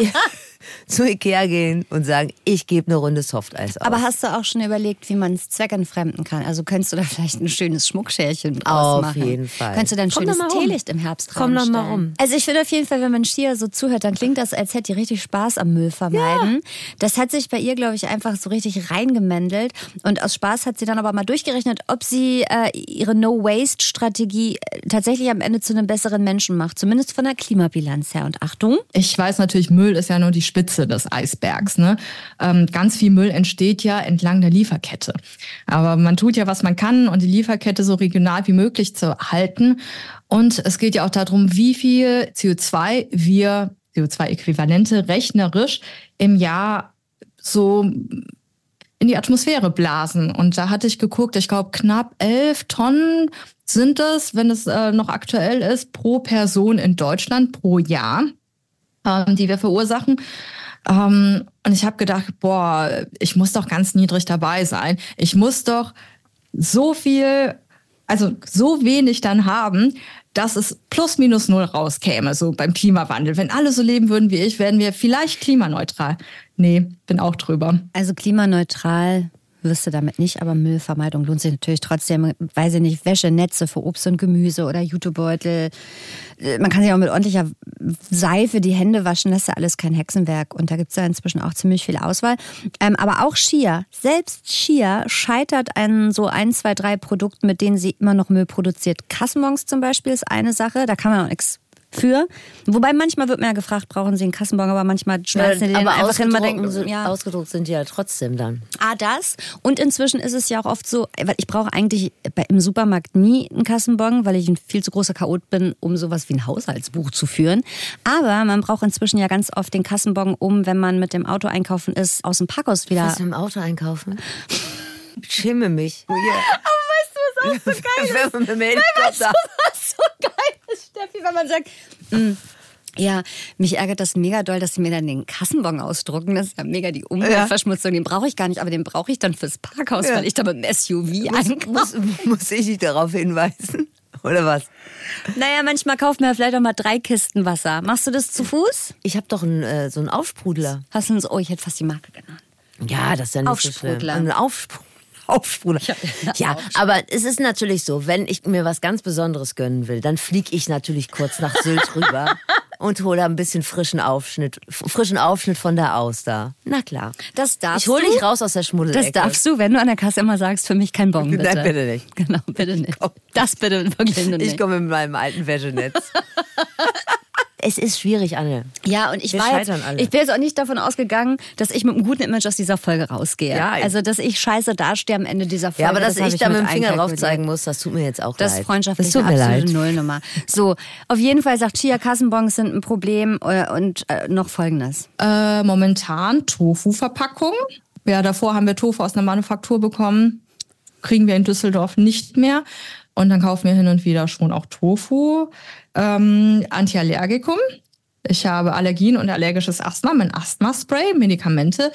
Speaker 2: zu Ikea gehen und sagen, ich gebe eine Runde Softeis aus.
Speaker 3: Aber hast du auch schon überlegt, wie man es zweckentfremden kann? Also könntest du da vielleicht ein schönes Schmuckschälchen draus machen?
Speaker 2: Auf jeden Fall.
Speaker 3: Könntest du dann ein schönes Teelicht im Herbst
Speaker 2: Komm noch mal rum.
Speaker 3: Also ich finde auf jeden Fall, wenn man Shia so zuhört, dann klingt das, als hätte die richtig Spaß am Müll vermeiden. Ja. Das hat sich bei ihr, glaube ich, einfach so richtig reingemändelt. Und aus Spaß hat sie dann aber mal durchgerechnet, ob sie ihre No-Waste-Strategie tatsächlich am Ende zu einem besseren Menschen macht. Zumindest von der Klimabilanz her. Und Achtung.
Speaker 5: Ich weiß natürlich, Müll ist ja nur die Spitze des Eisbergs. Ne? Ganz viel Müll entsteht ja entlang der Lieferkette. Aber man tut ja, was man kann, und die Lieferkette so regional wie möglich zu halten. Und es geht ja auch darum, wie viel CO2-Äquivalente rechnerisch im Jahr so in die Atmosphäre blasen. Und da hatte ich geguckt, ich glaube knapp 11 Tonnen sind es, wenn es noch aktuell ist, pro Person in Deutschland pro Jahr, die wir verursachen. Und ich habe gedacht, ich muss doch ganz niedrig dabei sein. Ich muss doch so wenig dann haben, dass es plus minus 0 rauskäme, so beim Klimawandel. Wenn alle so leben würden wie ich, wären wir vielleicht klimaneutral. Nee, bin auch drüber.
Speaker 3: Also klimaneutral wirst du damit nicht, aber Müllvermeidung lohnt sich natürlich trotzdem. Weiß ich nicht, Wäschenetze für Obst und Gemüse oder Jutebeutel. Man kann sich auch mit ordentlicher Seife die Hände waschen, das ist ja alles kein Hexenwerk. Und da gibt es ja inzwischen auch ziemlich viel Auswahl. Aber auch Shia, selbst Shia scheitert an so 1, 2, 3 Produkten, mit denen sie immer noch Müll produziert. Kassenbons zum Beispiel ist eine Sache, da kann man auch nichts für. Wobei manchmal wird mir ja gefragt, brauchen Sie einen Kassenbon, aber manchmal schmeißen Sie den
Speaker 2: aber
Speaker 3: einfach hin.
Speaker 2: ausgedruckt sind die ja trotzdem dann.
Speaker 3: Das. Und inzwischen ist es ja auch oft so, weil ich brauche eigentlich im Supermarkt nie einen Kassenbon, weil ich ein viel zu großer Chaot bin, um sowas wie ein Haushaltsbuch zu führen. Aber man braucht inzwischen ja ganz oft den Kassenbon, um, wenn man mit dem Auto einkaufen ist, aus dem Parkhaus wieder...
Speaker 2: Was, mit dem Auto einkaufen? Ich schäme mich.
Speaker 3: Aber weißt du, was auch so geil ist?
Speaker 2: Wenn man mit dem Helikopter...
Speaker 3: Was so geil ist, Steffi, wenn man sagt... Ja, mich ärgert das mega doll, dass sie mir dann den Kassenbon ausdrucken. Das ist ja mega die Umweltverschmutzung. Den brauche ich gar nicht, aber den brauche ich dann fürs Parkhaus, weil ich da mit dem SUV einkaufe.
Speaker 2: Muss ich dich darauf hinweisen? Oder was?
Speaker 3: Naja, manchmal kauft man vielleicht auch mal 3 Kisten Wasser. Machst du das zu Fuß?
Speaker 2: Ich habe doch so einen Aufsprudler.
Speaker 3: Hast du uns, ich hätte fast die Marke genannt.
Speaker 2: Ja, das ist ja nicht so schlimm.
Speaker 3: Aufsprudler.
Speaker 2: Ein Aufsprudler. Ja, aber es ist natürlich so, wenn ich mir was ganz Besonderes gönnen will, dann fliege ich natürlich kurz nach Sylt rüber und hole ein bisschen frischen Aufschnitt von der Auster. Na klar.
Speaker 3: Das darfst
Speaker 2: ich hole dich raus aus der Schmuddelecke.
Speaker 3: Das darfst du, wenn du an der Kasse immer sagst, für mich kein Bon, bitte.
Speaker 2: Nein, bitte nicht.
Speaker 3: Genau, bitte nicht. Das bitte wirklich nicht.
Speaker 2: Ich komme mit meinem alten Wäschenetz. Es ist schwierig, Anne.
Speaker 3: Ja, und ich
Speaker 2: Wir scheitern alle.
Speaker 3: Ich bin jetzt auch nicht davon ausgegangen, dass ich mit einem guten Image aus dieser Folge rausgehe.
Speaker 2: Ja,
Speaker 3: also, dass ich scheiße dastehe am Ende dieser Folge.
Speaker 2: Ja, aber dass ich da mit dem Finger drauf
Speaker 3: einkalkuliert.
Speaker 2: zeigen muss, das tut mir jetzt auch
Speaker 3: Das
Speaker 2: leid.
Speaker 3: ist freundschaftlich
Speaker 2: Das tut
Speaker 3: eine
Speaker 2: mir
Speaker 3: absolute
Speaker 2: leid.
Speaker 3: Nullnummer. So, auf jeden Fall sagt Chia, Kassenbons sind ein Problem und noch Folgendes.
Speaker 5: Momentan Tofu-Verpackung. Ja, davor haben wir Tofu aus einer Manufaktur bekommen. Kriegen wir in Düsseldorf nicht mehr. Und dann kaufen wir hin und wieder schon auch Tofu. Antiallergikum. Ich habe Allergien und allergisches Asthma, mein Asthma-Spray, Medikamente,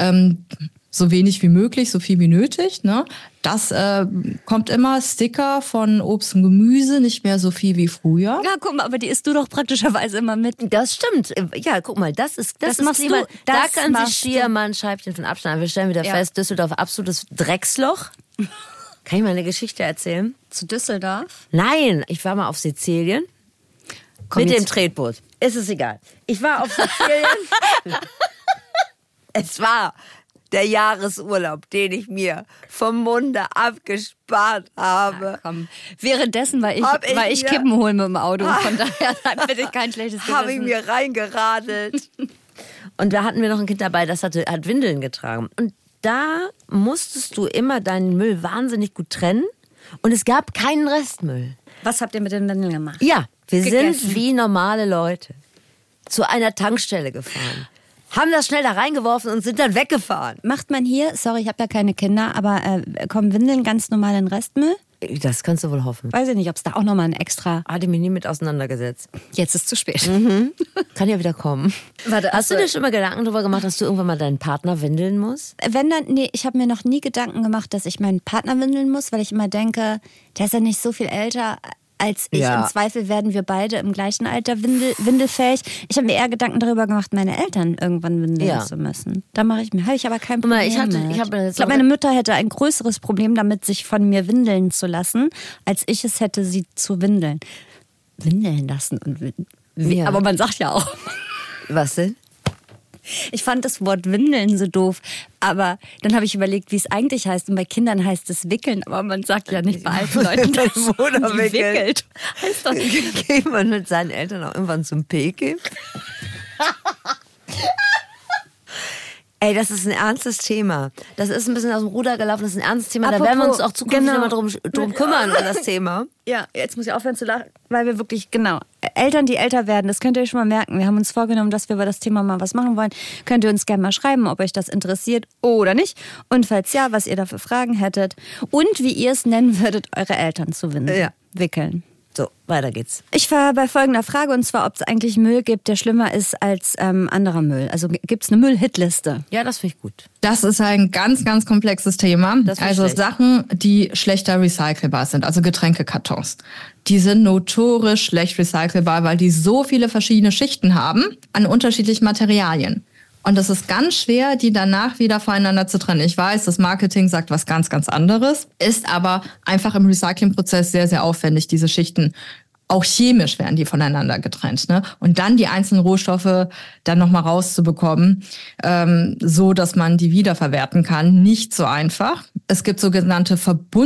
Speaker 5: so wenig wie möglich, so viel wie nötig. Ne? Das kommt immer, Sticker von Obst und Gemüse, nicht mehr so viel wie früher.
Speaker 3: Ja, guck mal, aber die isst du doch praktischerweise immer mit.
Speaker 2: Das stimmt. Ja, guck mal, das ist
Speaker 3: machst
Speaker 2: Klima.
Speaker 3: du.
Speaker 2: Da
Speaker 3: Das
Speaker 2: kann sich
Speaker 3: machst
Speaker 2: Chia
Speaker 3: du.
Speaker 2: mal ein Scheibchen von abschneiden. Wir stellen wieder fest, Düsseldorf, absolutes Drecksloch. Kann ich mal eine Geschichte erzählen?
Speaker 3: Zu Düsseldorf?
Speaker 2: Nein, ich war mal auf Sizilien.
Speaker 3: Komm
Speaker 2: Mit
Speaker 3: jetzt.
Speaker 2: dem Tretboot. Ist es egal. Ich war auf Sizilien. Es war der Jahresurlaub, den ich mir vom Munde abgespart habe.
Speaker 3: Komm. Währenddessen war ich
Speaker 2: mir-
Speaker 3: Kippen holen mit dem Auto. Von daher bitte kein schlechtes Gewissen.
Speaker 2: Habe ich mir reingeradelt. Und da hatten wir noch ein Kind dabei, das hat Windeln getragen. Und da musstest du immer deinen Müll wahnsinnig gut trennen. Und es gab keinen Restmüll.
Speaker 3: Was habt ihr mit den Windeln gemacht?
Speaker 2: Ja, wir
Speaker 3: Gegessen.
Speaker 2: sind wie normale Leute zu einer Tankstelle gefahren. Haben das schnell da reingeworfen und sind dann weggefahren.
Speaker 3: Macht man hier, sorry, ich habe ja keine Kinder, aber kommen Windeln ganz normal in Restmüll?
Speaker 2: Das kannst du wohl hoffen.
Speaker 3: Weiß ich nicht, ob es da auch nochmal ein extra...
Speaker 2: Hatte mich nie mit auseinandergesetzt.
Speaker 3: Jetzt ist zu spät.
Speaker 2: Kann ja wieder kommen.
Speaker 3: Warte,
Speaker 2: Hast du dir schon mal Gedanken darüber gemacht, dass du irgendwann mal deinen Partner windeln musst?
Speaker 3: Wenn dann, nee, ich habe mir noch nie Gedanken gemacht, dass ich meinen Partner windeln muss, weil ich immer denke, der ist ja nicht so viel älter als ich.
Speaker 2: Ja.
Speaker 3: Im Zweifel werden wir beide im gleichen Alter windelfähig. Ich habe mir eher Gedanken darüber gemacht, meine Eltern irgendwann windeln zu müssen. Da habe ich aber kein Problem
Speaker 2: mal, ich
Speaker 3: mit. Ich glaube, meine Mutter hätte ein größeres Problem damit, sich von mir windeln zu lassen, als ich es hätte, sie zu windeln. Windeln lassen und
Speaker 2: Ja.
Speaker 3: Aber man sagt ja auch...
Speaker 2: Was denn?
Speaker 3: Ich fand das Wort Windeln so doof, aber dann habe ich überlegt, wie es eigentlich heißt. Und bei Kindern heißt es wickeln, aber man sagt ja nicht bei alten Leuten, dass
Speaker 2: Oder
Speaker 3: die wickelt. Heißt doch
Speaker 2: Geht man mit seinen Eltern auch irgendwann zum Peke? Ey, das ist ein ernstes Thema. Das ist ein bisschen aus dem Ruder gelaufen, das ist ein ernstes Thema. Da werden wir uns auch zukünftig mal drum kümmern, um das Thema.
Speaker 3: Ja, jetzt muss ich aufhören zu lachen, weil wir wirklich, genau, Eltern, die älter werden, das könnt ihr euch schon mal merken. Wir haben uns vorgenommen, dass wir über das Thema mal was machen wollen. Könnt ihr uns gerne mal schreiben, ob euch das interessiert oder nicht. Und falls ja, was ihr da für Fragen hättet. Und wie ihr es nennen würdet, eure Eltern zu wickeln.
Speaker 2: So, weiter geht's.
Speaker 3: Ich war bei folgender Frage, und zwar, ob es eigentlich Müll gibt, der schlimmer ist als anderer Müll. Also gibt es eine Müllhitliste?
Speaker 2: Ja, das finde ich gut.
Speaker 5: Das ist ein ganz, ganz komplexes Thema.
Speaker 2: Das
Speaker 5: Also
Speaker 2: verstehe ich.
Speaker 5: Sachen, die schlechter recycelbar sind, also Getränkekartons. Die sind notorisch schlecht recycelbar, weil die so viele verschiedene Schichten haben an unterschiedlichen Materialien. Und es ist ganz schwer, die danach wieder voneinander zu trennen. Ich weiß, das Marketing sagt was ganz, ganz anderes, ist aber einfach im Recyclingprozess sehr, sehr aufwendig, diese Schichten. Auch chemisch werden die voneinander getrennt, ne? Und dann die einzelnen Rohstoffe dann nochmal rauszubekommen, so dass man die wiederverwerten kann, nicht so einfach. Es gibt sogenannte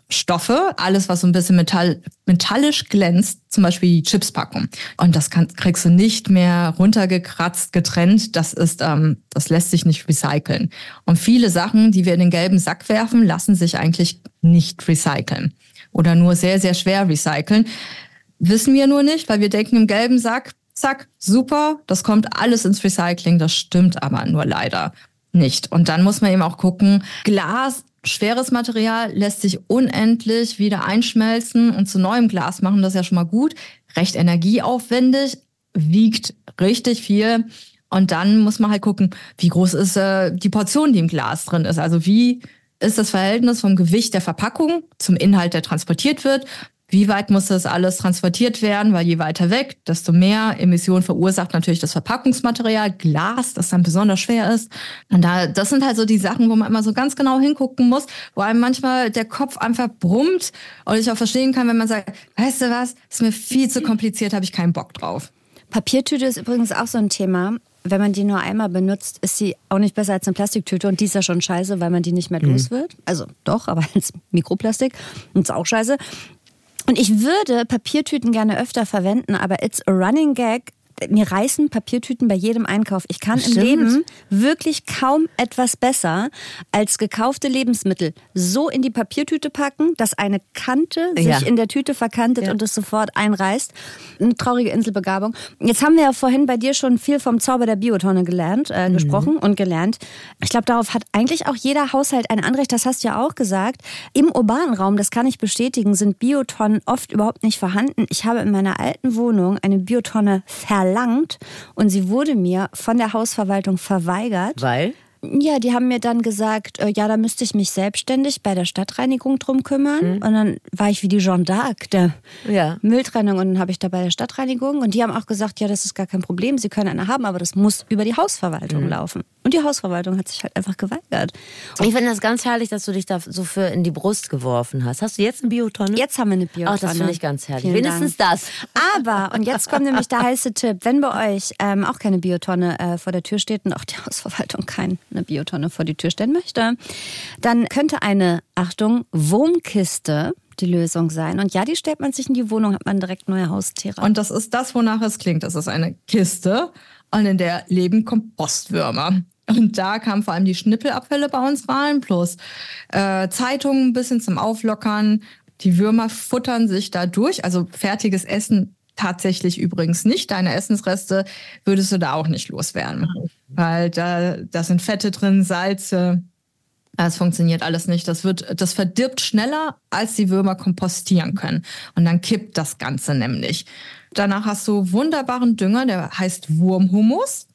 Speaker 5: Stoffe, alles, was so ein bisschen metallisch glänzt, zum Beispiel die Chipspackung. Und das kriegst du nicht mehr runtergekratzt, getrennt. Das lässt sich nicht recyceln. Und viele Sachen, die wir in den gelben Sack werfen, lassen sich eigentlich nicht recyceln. Oder nur sehr, sehr schwer recyceln. Wissen wir nur nicht, weil wir denken im gelben Sack, zack, super, das kommt alles ins Recycling. Das stimmt aber nur leider nicht. Und dann muss man eben auch gucken, Glas, schweres Material, lässt sich unendlich wieder einschmelzen und zu neuem Glas machen. Das ist ja schon mal gut. Recht energieaufwendig, wiegt richtig viel. Und dann muss man halt gucken, wie groß ist die Portion, die im Glas drin ist. Also wie ist das Verhältnis vom Gewicht der Verpackung zum Inhalt, der transportiert wird. Wie weit muss das alles transportiert werden? Weil je weiter weg, desto mehr Emissionen verursacht natürlich das Verpackungsmaterial. Glas, das dann besonders schwer ist. Und das sind halt so die Sachen, wo man immer so ganz genau hingucken muss, wo einem manchmal der Kopf einfach brummt und ich auch verstehen kann, wenn man sagt, weißt du was, ist mir viel zu kompliziert, habe ich keinen Bock drauf.
Speaker 3: Papiertüte ist übrigens auch so ein Thema. Wenn man die nur einmal benutzt, ist sie auch nicht besser als eine Plastiktüte. Und die ist ja schon scheiße, weil man die nicht mehr los wird. Also doch, aber als Mikroplastik. Und ist auch scheiße. Und ich würde Papiertüten gerne öfter verwenden, aber it's a running gag. Mir reißen Papiertüten bei jedem Einkauf. Ich kann im Leben wirklich kaum etwas besser als gekaufte Lebensmittel so in die Papiertüte packen, dass eine Kante sich in der Tüte verkantet und es sofort einreißt. Eine traurige Inselbegabung. Jetzt haben wir ja vorhin bei dir schon viel vom Zauber der Biotonne gesprochen und gelernt. Ich glaube, darauf hat eigentlich auch jeder Haushalt ein Anrecht. Das hast du ja auch gesagt. Im urbanen Raum, das kann ich bestätigen, sind Biotonnen oft überhaupt nicht vorhanden. Ich habe in meiner alten Wohnung eine Biotonne verlangt und sie wurde mir von der Hausverwaltung verweigert.
Speaker 2: Weil?
Speaker 3: Ja, die haben mir dann gesagt, ja, da müsste ich mich selbstständig bei der Stadtreinigung drum kümmern. Und dann war ich wie die Jeanne d'Arc der Mülltrennung und dann habe ich da bei der Stadtreinigung. Und die haben auch gesagt, ja, das ist gar kein Problem, sie können eine haben, aber das muss über die Hausverwaltung laufen. Und die Hausverwaltung hat sich halt einfach geweigert.
Speaker 2: Ich finde das ganz herrlich, dass du dich da so für in die Brust geworfen hast. Hast du jetzt eine Biotonne?
Speaker 3: Jetzt haben wir eine Biotonne.
Speaker 2: Ach, das finde ich ganz herrlich.
Speaker 3: Vielen
Speaker 2: Wenigstens
Speaker 3: Dank.
Speaker 2: das.
Speaker 3: Aber, und jetzt kommt nämlich der heiße Tipp, wenn bei euch auch keine Biotonne vor der Tür steht und auch die Hausverwaltung keine Biotonne vor die Tür stellen möchte, dann könnte eine, Achtung, Wurmkiste die Lösung sein. Und ja, die stellt man sich in die Wohnung, hat man direkt neue Haustiere.
Speaker 5: Und das ist das, wonach es klingt. Das ist eine Kiste und in der leben Kompostwürmer. Und da kamen vor allem die Schnippelabfälle bei uns rein, plus Zeitungen ein bisschen zum Auflockern. Die Würmer futtern sich da durch, also fertiges Essen tatsächlich übrigens nicht. Deine Essensreste würdest du da auch nicht loswerden, weil da sind Fette drin, Salze. Das funktioniert alles nicht. Das verdirbt schneller, als die Würmer kompostieren können. Und dann kippt das Ganze nämlich. Danach hast du wunderbaren Dünger, der heißt Wurmhumus.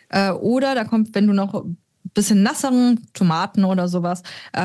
Speaker 5: Oder da kommt, wenn du noch ein bisschen nasseren Tomaten oder sowas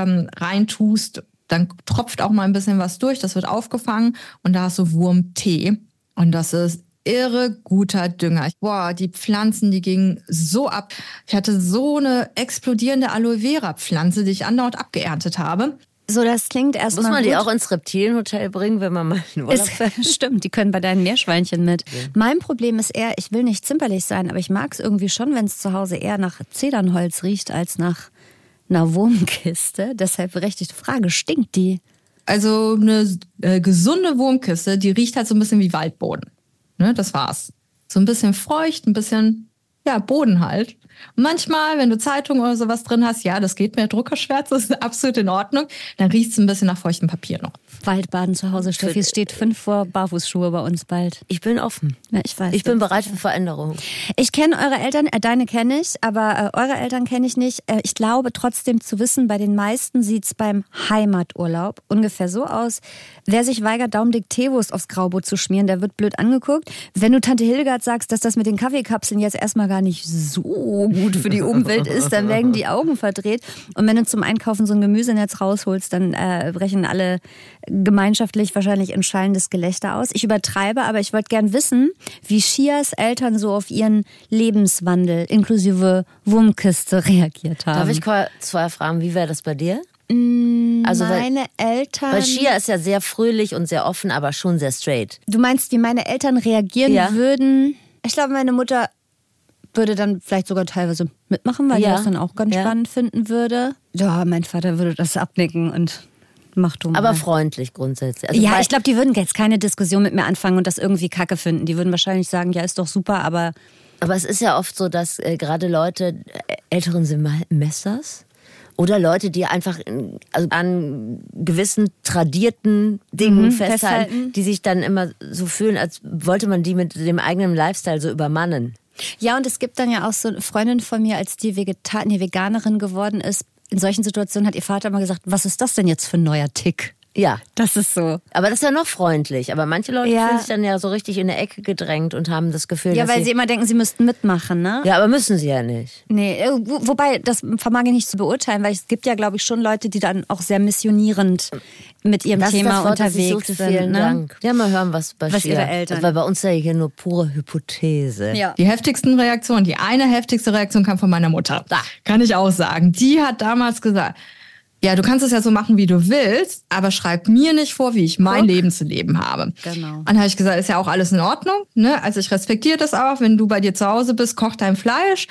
Speaker 5: reintust, dann tropft auch mal ein bisschen was durch. Das wird aufgefangen und da hast du Wurmtee. Und das ist irre guter Dünger. Boah, die Pflanzen, die gingen so ab. Ich hatte so eine explodierende Aloe Vera Pflanze, die ich andauernd abgeerntet habe.
Speaker 3: So, das klingt erstmal.
Speaker 2: Muss man
Speaker 3: gut.
Speaker 2: die auch ins Reptilienhotel bringen, wenn man mal einen Urlaub fährt?
Speaker 3: Stimmt, die können bei deinen Meerschweinchen mit.
Speaker 2: Ja.
Speaker 3: Mein Problem ist eher, ich will nicht zimperlich sein, aber ich mag es irgendwie schon, wenn es zu Hause eher nach Zedernholz riecht als nach einer Wurmkiste. Deshalb berechtigte Frage, stinkt die?
Speaker 5: Also eine gesunde Wurmkiste, die riecht halt so ein bisschen wie Waldboden. Ne, das war's. So ein bisschen feucht, ein bisschen, Boden halt. Und manchmal, wenn du Zeitung oder sowas drin hast, das geht mir Druckerschwärze, das ist absolut in Ordnung. Dann riecht es ein bisschen nach feuchtem Papier noch.
Speaker 3: Waldbaden zu Hause, Steffi. Es steht 5 vor Barfußschuhe bei uns bald.
Speaker 2: Ich bin offen.
Speaker 3: Ja, ich weiß.
Speaker 2: Ich bin bereit für Veränderungen.
Speaker 3: Ich kenne eure Eltern, deine kenne ich, aber eure Eltern kenne ich nicht. Ich glaube trotzdem zu wissen, bei den meisten sieht es beim Heimaturlaub ungefähr so aus. Wer sich weigert, daumendick Teewurst aufs Graubrot zu schmieren, der wird blöd angeguckt. Wenn du Tante Hildegard sagst, dass das mit den Kaffeekapseln jetzt erstmal gar nicht so gut für die Umwelt ist, dann werden die Augen verdreht. Und wenn du zum Einkaufen so ein Gemüsenetz rausholst, dann brechen alle gemeinschaftlich wahrscheinlich in schallendes Gelächter aus. Ich übertreibe, aber ich wollte gern wissen, wie Shias Eltern so auf ihren Lebenswandel inklusive Wurmkiste reagiert haben.
Speaker 2: Darf ich zwei fragen, wie wäre das bei dir?
Speaker 3: Also meine Eltern...
Speaker 2: Weil Shia ist ja sehr fröhlich und sehr offen, aber schon sehr straight.
Speaker 3: Du meinst, wie meine Eltern reagieren würden? Ich glaube, meine Mutter würde dann vielleicht sogar teilweise mitmachen, weil die das dann auch ganz spannend finden würde. Ja, mein Vater würde das abnicken und mach du mal.
Speaker 2: Aber freundlich grundsätzlich. Also
Speaker 3: ja, ich glaube, die würden jetzt keine Diskussion mit mir anfangen und das irgendwie kacke finden. Die würden wahrscheinlich sagen, ja, ist doch super, aber
Speaker 2: es ist ja oft so, dass gerade Leute älteren Semesters oder Leute, die einfach an gewissen tradierten Dingen festhalten, die sich dann immer so fühlen, als wollte man die mit dem eigenen Lifestyle so übermannen.
Speaker 3: Ja, und es gibt dann ja auch so eine Freundin von mir, als die Veganerin geworden ist. In solchen Situationen hat ihr Vater immer gesagt, was ist das denn jetzt für ein neuer Tick?
Speaker 2: Ja.
Speaker 3: Das ist so.
Speaker 2: Aber das ist ja noch freundlich. Aber manche Leute fühlen sich dann ja so richtig in der Ecke gedrängt und haben das Gefühl,
Speaker 3: ja, weil sie immer denken, sie müssten mitmachen, ne?
Speaker 2: Ja, aber müssen sie ja nicht.
Speaker 3: Nee, wobei, das vermag ich nicht zu beurteilen, weil es gibt ja, glaube ich, schon Leute, die dann auch sehr missionierend mit ihrem Thema unterwegs sind.
Speaker 2: Vielen Dank. Ja, mal hören, was
Speaker 3: ihre Eltern.
Speaker 2: Weil bei uns ja hier nur pure Hypothese.
Speaker 3: Ja.
Speaker 5: Die heftigsten Reaktionen, die eine heftigste Reaktion kam von meiner Mutter. Da kann ich auch sagen. Die hat damals gesagt, ja, du kannst es ja so machen, wie du willst, aber schreib mir nicht vor, wie ich mein Leben zu leben habe.
Speaker 3: Genau.
Speaker 5: Und dann habe ich gesagt, ist ja auch alles in Ordnung, ne? Also ich respektiere das auch, wenn du bei dir zu Hause bist, koch dein Fleisch,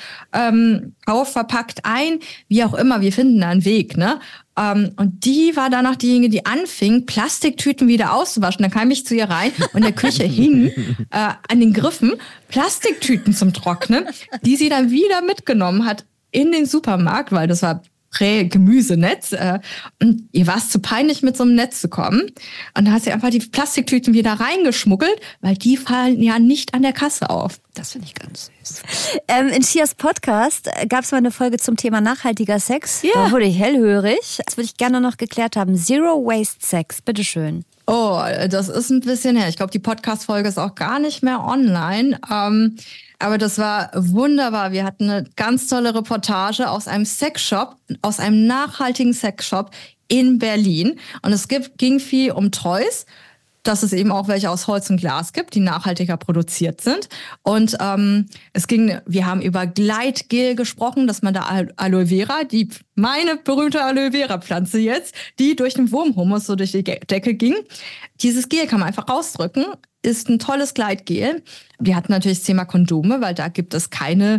Speaker 5: verpackt ein, wie auch immer, wir finden da einen Weg, ne? Und die war danach diejenige, die anfing, Plastiktüten wieder auszuwaschen. Dann kam ich zu ihr rein und in der Küche hingen an den Griffen Plastiktüten zum Trocknen, die sie dann wieder mitgenommen hat in den Supermarkt, weil das war Gemüsenetz. Und ihr war es zu peinlich, mit so einem Netz zu kommen. Und da hat sie einfach die Plastiktüten wieder reingeschmuggelt, weil die fallen ja nicht an der Kasse auf.
Speaker 3: Das finde ich ganz süß. In Shias Podcast gab es mal eine Folge zum Thema nachhaltiger Sex. Ja. Da wurde ich hellhörig. Das würde ich gerne noch geklärt haben. Zero Waste Sex, bitteschön.
Speaker 5: Oh, das ist ein bisschen her. Ich glaube, die Podcast-Folge ist auch gar nicht mehr online. Aber das war wunderbar. Wir hatten eine ganz tolle Reportage aus einem Sexshop, aus einem nachhaltigen Sexshop in Berlin. Und es ging viel um Toys, dass es eben auch welche aus Holz und Glas gibt, die nachhaltiger produziert sind. Und wir haben über Gleitgel gesprochen, dass man da Aloe Vera, meine berühmte Aloe Vera Pflanze jetzt, die durch den Wurmhumus so durch die Decke ging. Dieses Gel kann man einfach rausdrücken, ist ein tolles Gleitgel. Wir hatten natürlich das Thema Kondome, weil da gibt es keine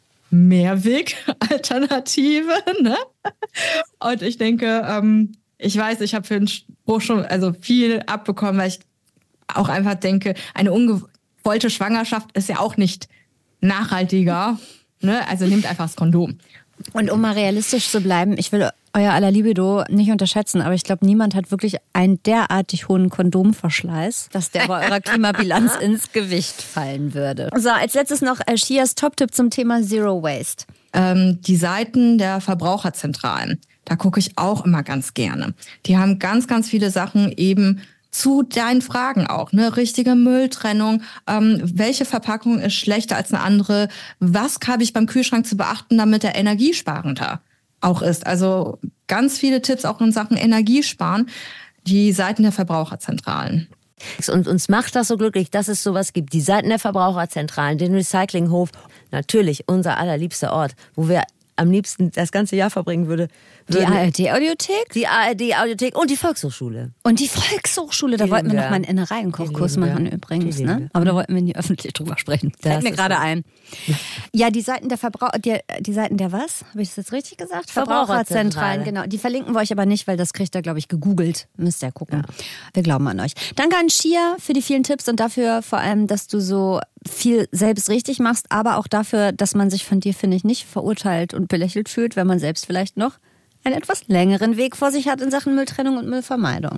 Speaker 5: Mehrweg-Alternative, ne? Und ich denke, ich weiß, ich habe für den Spruch schon viel abbekommen, weil ich auch einfach denke, eine ungewollte Schwangerschaft ist ja auch nicht nachhaltiger. Ne? Also nehmt einfach das Kondom.
Speaker 3: Und um mal realistisch zu bleiben, ich will euer aller Libido nicht unterschätzen, aber ich glaube, niemand hat wirklich einen derartig hohen Kondomverschleiß, dass der bei eurer Klimabilanz ins Gewicht fallen würde. So, als letztes noch Shias Top-Tipp zum Thema Zero Waste.
Speaker 5: Die Seiten der Verbraucherzentralen. Da gucke ich auch immer ganz gerne. Die haben ganz, ganz viele Sachen eben zu deinen Fragen auch, ne? Richtige Mülltrennung, welche Verpackung ist schlechter als eine andere, was habe ich beim Kühlschrank zu beachten, damit er energiesparender auch ist. Also ganz viele Tipps auch in Sachen Energiesparen, die Seiten der Verbraucherzentralen.
Speaker 2: Und uns macht das so glücklich, dass es sowas gibt. Die Seiten der Verbraucherzentralen, den Recyclinghof, natürlich unser allerliebster Ort, wo wir am liebsten das ganze Jahr verbringen würde.
Speaker 3: Die ARD-Audiothek?
Speaker 2: Die ARD-Audiothek und die Volkshochschule.
Speaker 3: Und die Volkshochschule, da wollten wir noch mal einen Innereien-Kochkurs machen übrigens, ne? Aber da wollten wir nie öffentlich drüber sprechen. Fällt mir gerade ein. Ja, die Seiten der die Seiten der was? Habe ich das jetzt richtig gesagt? Verbraucherzentralen, genau. Die verlinken wir euch aber nicht, weil das kriegt ihr, glaube ich, gegoogelt. Müsst ihr gucken. Ja. Wir glauben an euch. Danke an Shia für die vielen Tipps und dafür vor allem, dass du so viel selbst richtig machst, aber auch dafür, dass man sich von dir, finde ich, nicht verurteilt und belächelt fühlt, wenn man selbst vielleicht noch einen etwas längeren Weg vor sich hat in Sachen Mülltrennung und Müllvermeidung.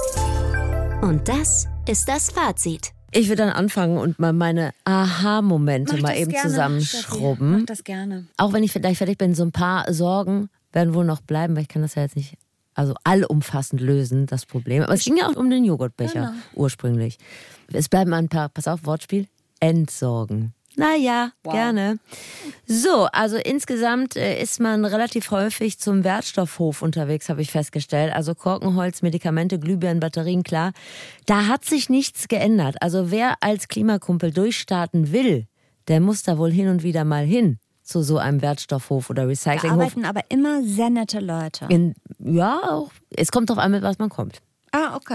Speaker 4: Und das ist das Fazit.
Speaker 2: Ich will dann anfangen und mal meine Aha-Momente mal eben zusammenschrubben.
Speaker 3: Mach das gerne.
Speaker 2: Auch wenn ich vielleicht fertig bin, so ein paar Sorgen werden wohl noch bleiben, weil ich kann das ja jetzt nicht allumfassend lösen, das Problem. Aber es ging ja auch um den Joghurtbecher ursprünglich. Es bleiben ein paar, pass auf, Wortspiel, Entsorgen. Naja, gerne. So, also insgesamt ist man relativ häufig zum Wertstoffhof unterwegs, habe ich festgestellt. Also Korkenholz, Medikamente, Glühbirnen, Batterien, klar. Da hat sich nichts geändert. Also wer als Klimakumpel durchstarten will, der muss da wohl hin und wieder mal hin zu so einem Wertstoffhof oder Recyclinghof.
Speaker 3: Da arbeiten aber immer sehr nette Leute.
Speaker 2: Ja, auch. Es kommt drauf an, mit was man kommt.
Speaker 3: Ah, okay.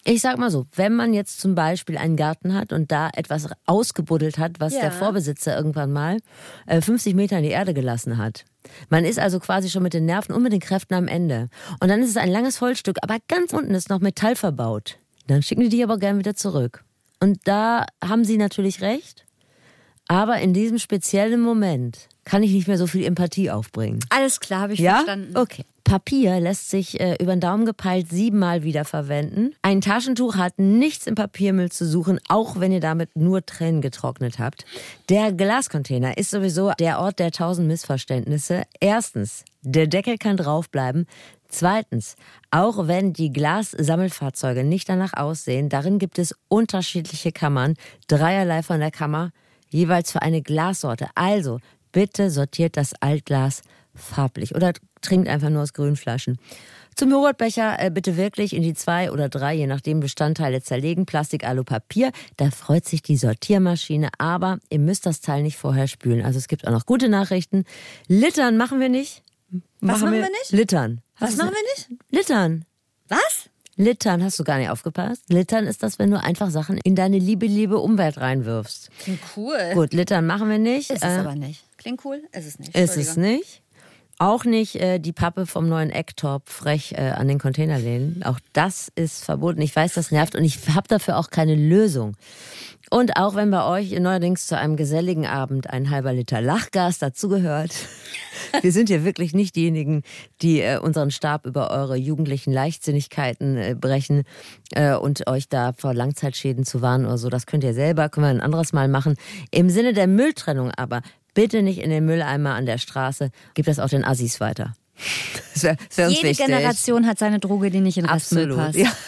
Speaker 2: Ich sag mal so, wenn man jetzt zum Beispiel einen Garten hat und da etwas ausgebuddelt hat, was der Vorbesitzer irgendwann mal 50 Meter in die Erde gelassen hat. Man ist also quasi schon mit den Nerven und mit den Kräften am Ende. Und dann ist es ein langes Holzstück, aber ganz unten ist noch Metall verbaut. Dann schicken die aber gern wieder zurück. Und da haben sie natürlich recht. Aber in diesem speziellen Moment kann ich nicht mehr so viel Empathie aufbringen.
Speaker 3: Alles klar, habe ich
Speaker 2: Ja?
Speaker 3: verstanden.
Speaker 2: Okay. Papier lässt sich über den Daumen gepeilt 7-mal wiederverwenden. Ein Taschentuch hat nichts im Papiermüll zu suchen, auch wenn ihr damit nur Tränen getrocknet habt. Der Glascontainer ist sowieso der Ort der 1000 Missverständnisse. Erstens, der Deckel kann draufbleiben. Zweitens, auch wenn die Glassammelfahrzeuge nicht danach aussehen, darin gibt es unterschiedliche Kammern, 3 von der Kammer, jeweils für eine Glassorte. Also, bitte sortiert das Altglas farblich oder trinkt einfach nur aus Grünflaschen. Zum Joghurtbecher bitte wirklich in die 2 oder 3, je nachdem, Bestandteile zerlegen, Plastik, Alu, Papier. Da freut sich die Sortiermaschine, aber ihr müsst das Teil nicht vorher spülen. Also es gibt auch noch gute Nachrichten. Littern machen wir nicht.
Speaker 3: Was machen wir nicht?
Speaker 2: Littern.
Speaker 3: Was machen wir nicht?
Speaker 2: Littern.
Speaker 3: Was?
Speaker 2: Littern, hast du gar nicht aufgepasst? Littern ist das, wenn du einfach Sachen in deine liebe Umwelt reinwirfst.
Speaker 3: Klingt cool.
Speaker 2: Gut, Littern machen wir nicht.
Speaker 3: Ist es aber nicht. Klingt cool? Ist es nicht.
Speaker 2: Ist es nicht. Auch nicht die Pappe vom neuen Ecktop frech an den Container lehnen. Auch das ist verboten. Ich weiß, das nervt und ich habe dafür auch keine Lösung. Und auch wenn bei euch neuerdings zu einem geselligen Abend ein halber Liter Lachgas dazugehört. Wir sind hier wirklich nicht diejenigen, die unseren Stab über eure jugendlichen Leichtsinnigkeiten brechen und euch da vor Langzeitschäden zu warnen oder so. Das könnt ihr selber, können wir ein anderes Mal machen. Im Sinne der Mülltrennung aber, bitte nicht in den Mülleimer an der Straße. Gib das auch den Assis weiter. Das wär uns
Speaker 3: Jede
Speaker 2: wichtig.
Speaker 3: Generation hat seine Droge, die nicht in den Restmüll passt.
Speaker 2: Ja.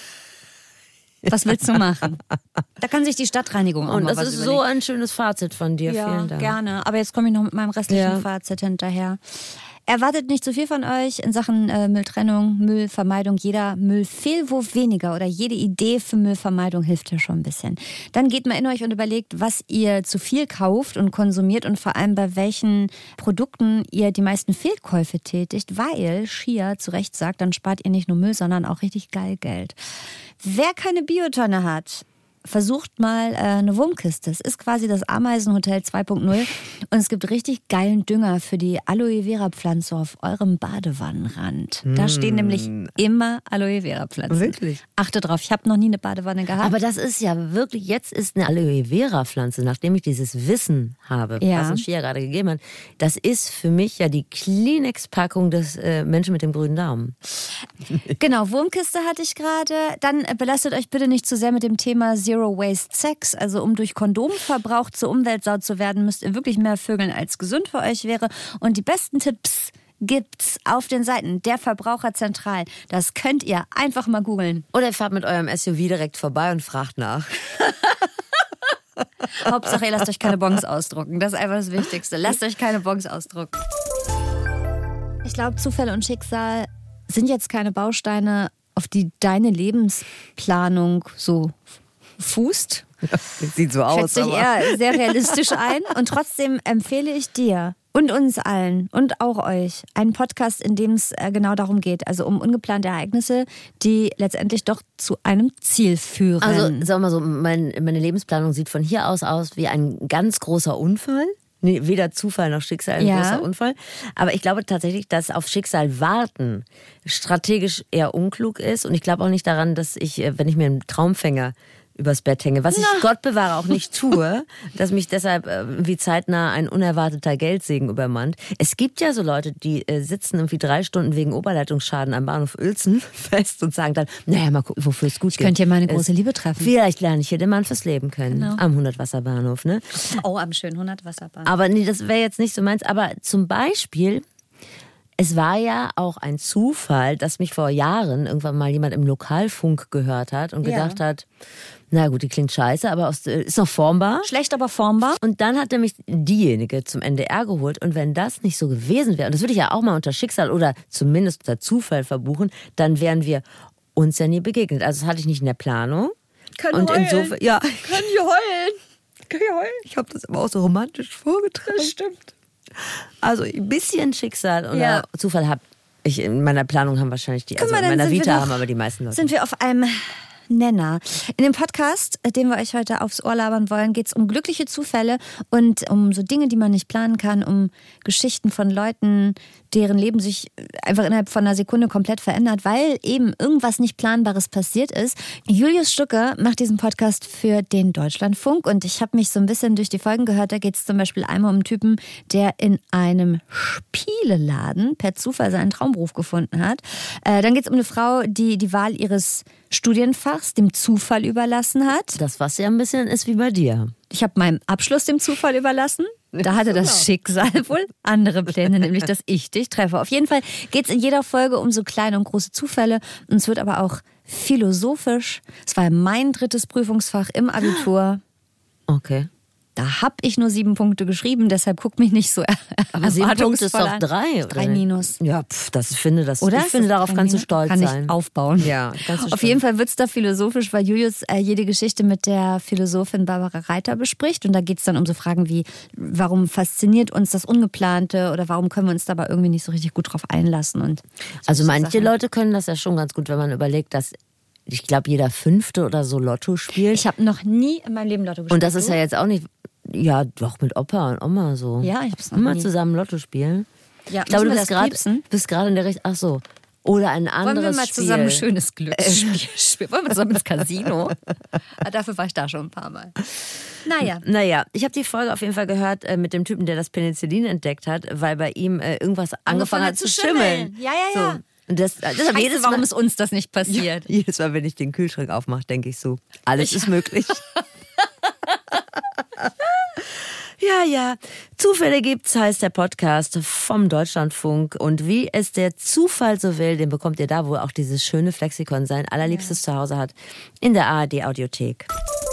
Speaker 3: Was willst du machen? Da kann sich die Stadtreinigung auch
Speaker 2: Und
Speaker 3: mal
Speaker 2: das
Speaker 3: was
Speaker 2: ist
Speaker 3: überlegen.
Speaker 2: so ein schönes Fazit von dir.
Speaker 3: Ja,
Speaker 2: Vielen Dank.
Speaker 3: gerne. Aber jetzt komme ich noch mit meinem restlichen Fazit hinterher. Erwartet nicht zu viel von euch in Sachen Mülltrennung, Müllvermeidung. Jeder Müllfehlwurf weniger oder jede Idee für Müllvermeidung hilft ja schon ein bisschen. Dann geht mal in euch und überlegt, was ihr zu viel kauft und konsumiert und vor allem bei welchen Produkten ihr die meisten Fehlkäufe tätigt, weil Shia zu Recht sagt, dann spart ihr nicht nur Müll, sondern auch richtig geil Geld. Wer keine Biotonne hat, versucht mal eine Wurmkiste. Es ist quasi das Ameisenhotel 2.0 und es gibt richtig geilen Dünger für die Aloe Vera Pflanze auf eurem Badewannenrand. Da stehen nämlich immer Aloe Vera Pflanzen.
Speaker 2: Wirklich?
Speaker 3: Achte drauf, ich habe noch nie eine Badewanne gehabt.
Speaker 2: Aber das ist ja wirklich, jetzt ist eine Aloe Vera Pflanze, nachdem ich dieses Wissen habe, was uns Shia gerade gegeben hat, das ist für mich ja die Kleenex-Packung des Menschen mit dem grünen Daumen.
Speaker 3: Genau, Wurmkiste hatte ich gerade. Dann belastet euch bitte nicht zu sehr mit dem Thema Zero Waste Sex. Also um durch Kondomverbrauch zur Umweltsau zu werden, müsst ihr wirklich mehr vögeln, als gesund für euch wäre. Und die besten Tipps gibt's auf den Seiten der Verbraucherzentral. Das könnt ihr einfach mal googeln.
Speaker 2: Oder ihr fahrt mit eurem SUV direkt vorbei und fragt nach.
Speaker 3: Hauptsache, ihr lasst euch keine Bons ausdrucken. Das ist einfach das Wichtigste. Lasst euch keine Bons ausdrucken. Ich glaube, Zufälle und Schicksal sind jetzt keine Bausteine, auf die deine Lebensplanung so fußt.
Speaker 2: Sieht so aus.
Speaker 3: Schätze ich eher sehr realistisch ein. Und trotzdem empfehle ich dir und uns allen und auch euch einen Podcast, in dem es genau darum geht. Also um ungeplante Ereignisse, die letztendlich doch zu einem Ziel führen.
Speaker 2: Also sagen wir mal so, meine Lebensplanung sieht von hier aus wie ein ganz großer Unfall. Nee, weder Zufall noch Schicksal, ein großer Unfall. Aber ich glaube tatsächlich, dass auf Schicksal warten strategisch eher unklug ist. Und ich glaube auch nicht daran, dass ich, wenn ich mir einen Traumfänger übers Bett hänge, was ich Gott bewahre auch nicht tue, dass mich deshalb wie zeitnah ein unerwarteter Geldsegen übermannt. Es gibt ja so Leute, die sitzen irgendwie 3 Stunden wegen Oberleitungsschaden am Bahnhof Uelzen fest und sagen dann, naja, mal gucken, wofür es gut geht.
Speaker 3: Ich könnte hier meine große Liebe treffen.
Speaker 2: Vielleicht lerne ich hier den Mann fürs Leben kennen.
Speaker 3: Genau.
Speaker 2: Am 100-Wasserbahnhof, ne?
Speaker 3: Oh, am schönen 100-Wasserbahnhof.
Speaker 2: Aber nee, das wäre jetzt nicht so meins. Aber zum Beispiel, es war ja auch ein Zufall, dass mich vor Jahren irgendwann mal jemand im Lokalfunk gehört hat und gedacht hat, na gut, die klingt scheiße, aber ist noch formbar.
Speaker 3: Schlecht, aber formbar.
Speaker 2: Und dann hat er mich diejenige zum NDR geholt. Und wenn das nicht so gewesen wäre, und das würde ich ja auch mal unter Schicksal oder zumindest unter Zufall verbuchen, dann wären wir uns ja nie begegnet. Also das hatte ich nicht in der Planung. Und insofern, ja.
Speaker 3: Können wir heulen?
Speaker 2: Ich habe das aber auch so romantisch vorgetragen.
Speaker 3: Das stimmt.
Speaker 2: Also ein bisschen Schicksal oder Zufall habe ich in meiner Planung, haben wahrscheinlich die, also in meiner Vita haben aber die meisten Leute.
Speaker 3: Sind wir auf einem Nenner. In dem Podcast, den wir euch heute aufs Ohr labern wollen, geht es um glückliche Zufälle und um so Dinge, die man nicht planen kann, um Geschichten von Leuten, deren Leben sich einfach innerhalb von einer Sekunde komplett verändert, weil eben irgendwas nicht Planbares passiert ist. Julius Stucke macht diesen Podcast für den Deutschlandfunk und ich habe mich so ein bisschen durch die Folgen gehört. Da geht es zum Beispiel einmal um einen Typen, der in einem Spieleladen per Zufall seinen Traumberuf gefunden hat. Dann geht es um eine Frau, die die Wahl ihres Studienfachs dem Zufall überlassen hat.
Speaker 2: Das, was ja ein bisschen ist wie bei dir.
Speaker 3: Ich habe meinen Abschluss dem Zufall überlassen. Da hatte das Schicksal wohl andere Pläne, nämlich dass ich dich treffe. Auf jeden Fall geht es in jeder Folge um so kleine und große Zufälle. Und es wird aber auch philosophisch. Es war mein 3. Prüfungsfach im Abitur.
Speaker 2: Okay.
Speaker 3: Da habe ich nur 7 Punkte geschrieben, deshalb guck mich nicht so
Speaker 2: Aber 7 Punkte ist doch
Speaker 3: an.
Speaker 2: 3.
Speaker 3: 3 minus.
Speaker 2: Ja, ich finde, darauf kannst du stolz
Speaker 3: sein.
Speaker 2: Kann
Speaker 3: ich aufbauen.
Speaker 2: Ja, kannst du
Speaker 3: Auf jeden Fall wird es da philosophisch, weil Julius jede Geschichte mit der Philosophin Barbara Reiter bespricht. Und da geht es dann um so Fragen wie, warum fasziniert uns das Ungeplante oder warum können wir uns dabei irgendwie nicht so richtig gut drauf einlassen. Und
Speaker 2: also manche Leute können das ja schon ganz gut, wenn man überlegt, dass ich glaube, jeder 5. oder so Lotto spielt.
Speaker 3: Ich habe noch nie in meinem Leben Lotto gespielt.
Speaker 2: Und das ist ja jetzt auch nicht, ja, doch mit Opa und Oma so.
Speaker 3: Ja, ich hab's noch
Speaker 2: immer
Speaker 3: nie.
Speaker 2: zusammen Lotto spielen.
Speaker 3: Ja,
Speaker 2: ich glaube, du
Speaker 3: piepsen?
Speaker 2: bist gerade in der Richtung. Ach so. Oder ein anderes
Speaker 3: Wollen wir mal
Speaker 2: Spiel.
Speaker 3: zusammen ein schönes Glücksspiel spielen? Wollen wir zusammen ins Casino? Dafür war ich da schon ein paar Mal. Naja,
Speaker 2: ich habe die Folge auf jeden Fall gehört mit dem Typen, der das Penicillin entdeckt hat, weil bei ihm irgendwas angefangen hat zu schimmeln.
Speaker 3: Ja.
Speaker 2: So. Und deshalb
Speaker 3: Scheiße, warum ist uns das nicht passiert?
Speaker 2: Ja, jedes Mal, wenn ich den Kühlschrank aufmache, denke ich so, alles ist möglich. Ja. Zufälle gibt's, heißt der Podcast vom Deutschlandfunk. Und wie es der Zufall so will, den bekommt ihr da, wo auch dieses schöne Flexikon sein allerliebstes Zuhause hat, in der ARD-Audiothek.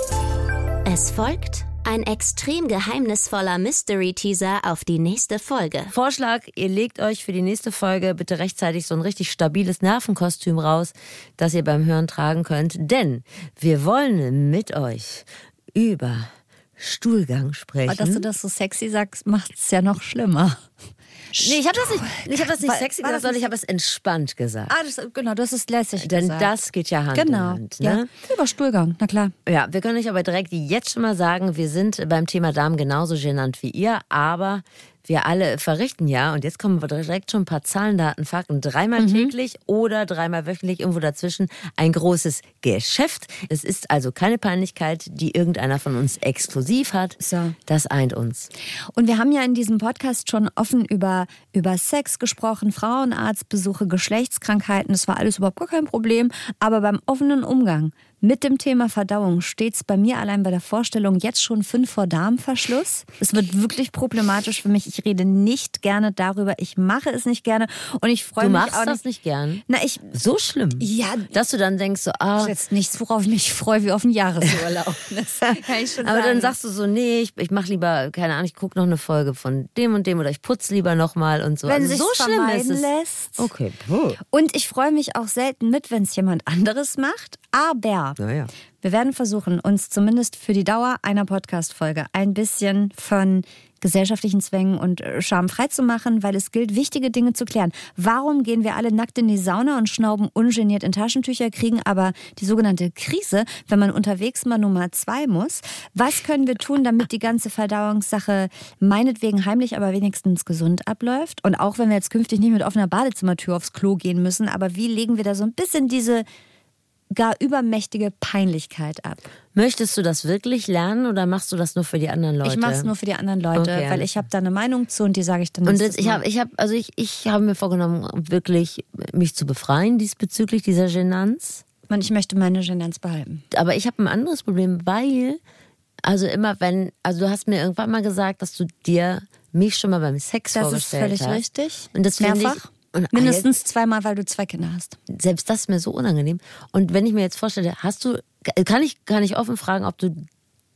Speaker 4: Es folgt ein extrem geheimnisvoller Mystery-Teaser auf die nächste Folge.
Speaker 2: Vorschlag, ihr legt euch für die nächste Folge bitte rechtzeitig so ein richtig stabiles Nervenkostüm raus, das ihr beim Hören tragen könnt. Denn wir wollen mit euch über Stuhlgang sprechen.
Speaker 3: Aber dass du das so sexy sagst, macht es ja noch schlimmer.
Speaker 2: Nee, ich habe das nicht sexy gesagt, sondern ich habe es entspannt gesagt.
Speaker 3: Genau, das ist lässig
Speaker 2: Denn
Speaker 3: gesagt.
Speaker 2: das geht ja Hand in Hand. Ne?
Speaker 3: Ja, über Stuhlgang, na klar.
Speaker 2: Ja, wir können euch aber direkt jetzt schon mal sagen, wir sind beim Thema Darm genauso genannt wie ihr, aber wir alle verrichten ja, und jetzt kommen wir direkt schon ein paar Zahlen, Daten, Fakten, 3-mal täglich oder 3-mal wöchentlich, irgendwo dazwischen, ein großes Geschäft. Es ist also keine Peinlichkeit, die irgendeiner von uns exklusiv hat.
Speaker 3: So.
Speaker 2: Das eint uns.
Speaker 3: Und wir haben ja in diesem Podcast schon offen über Sex gesprochen, Frauenarztbesuche, Geschlechtskrankheiten, das war alles überhaupt gar kein Problem, aber beim offenen Umgang mit dem Thema Verdauung steht es bei mir allein bei der Vorstellung jetzt schon 5 vor Darmverschluss. Es wird wirklich problematisch für mich. Ich rede nicht gerne darüber. Ich mache es nicht gerne. Und ich freue mich auch nicht.
Speaker 2: Du machst das nicht gern?
Speaker 3: Na,
Speaker 2: so schlimm?
Speaker 3: Ja.
Speaker 2: Dass du dann denkst so,
Speaker 3: das ist jetzt nichts, worauf ich mich freue, wie auf einen Jahresurlaub. Das kann ich schon
Speaker 2: aber
Speaker 3: sagen.
Speaker 2: dann sagst du so, nee, ich mache lieber, keine Ahnung, ich gucke noch eine Folge von dem und dem oder ich putze lieber nochmal und so.
Speaker 3: Wenn
Speaker 2: also
Speaker 3: sich's
Speaker 2: so schlimm ist es.
Speaker 3: lässt.
Speaker 2: Okay.
Speaker 3: Und ich freue mich auch selten mit, wenn es jemand anderes macht. Aber
Speaker 2: Naja.
Speaker 3: wir werden versuchen, uns zumindest für die Dauer einer Podcast-Folge ein bisschen von gesellschaftlichen Zwängen und Scham frei zu machen, weil es gilt, wichtige Dinge zu klären. Warum gehen wir alle nackt in die Sauna und schnauben ungeniert in Taschentücher, kriegen aber die sogenannte Krise, wenn man unterwegs mal Nummer 2 muss? Was können wir tun, damit die ganze Verdauungssache meinetwegen heimlich, aber wenigstens gesund abläuft? Und auch wenn wir jetzt künftig nicht mit offener Badezimmertür aufs Klo gehen müssen, aber wie legen wir da so ein bisschen diese gar übermächtige Peinlichkeit ab?
Speaker 2: Möchtest du das wirklich lernen oder machst du das nur für die anderen Leute?
Speaker 3: Ich mache es nur für die anderen Leute,
Speaker 2: Okay.
Speaker 3: weil ich habe da eine Meinung zu und die sage ich dann
Speaker 2: Und
Speaker 3: nächstes
Speaker 2: ich
Speaker 3: Mal.
Speaker 2: habe mir vorgenommen, wirklich mich zu befreien diesbezüglich dieser Genanz.
Speaker 3: Und ich möchte meine Genanz behalten.
Speaker 2: Aber ich habe ein anderes Problem, weil, du hast mir irgendwann mal gesagt, dass du dir mich schon mal beim Sex
Speaker 3: Das ist
Speaker 2: vorgestellt
Speaker 3: völlig
Speaker 2: hast.
Speaker 3: richtig.
Speaker 2: Und das finde
Speaker 3: Mehrfach?
Speaker 2: ich, und
Speaker 3: Mindestens 2-mal, weil du 2 Kinder hast.
Speaker 2: selbst das ist mir so unangenehm. Und wenn ich mir jetzt vorstelle, kann ich offen fragen, ob du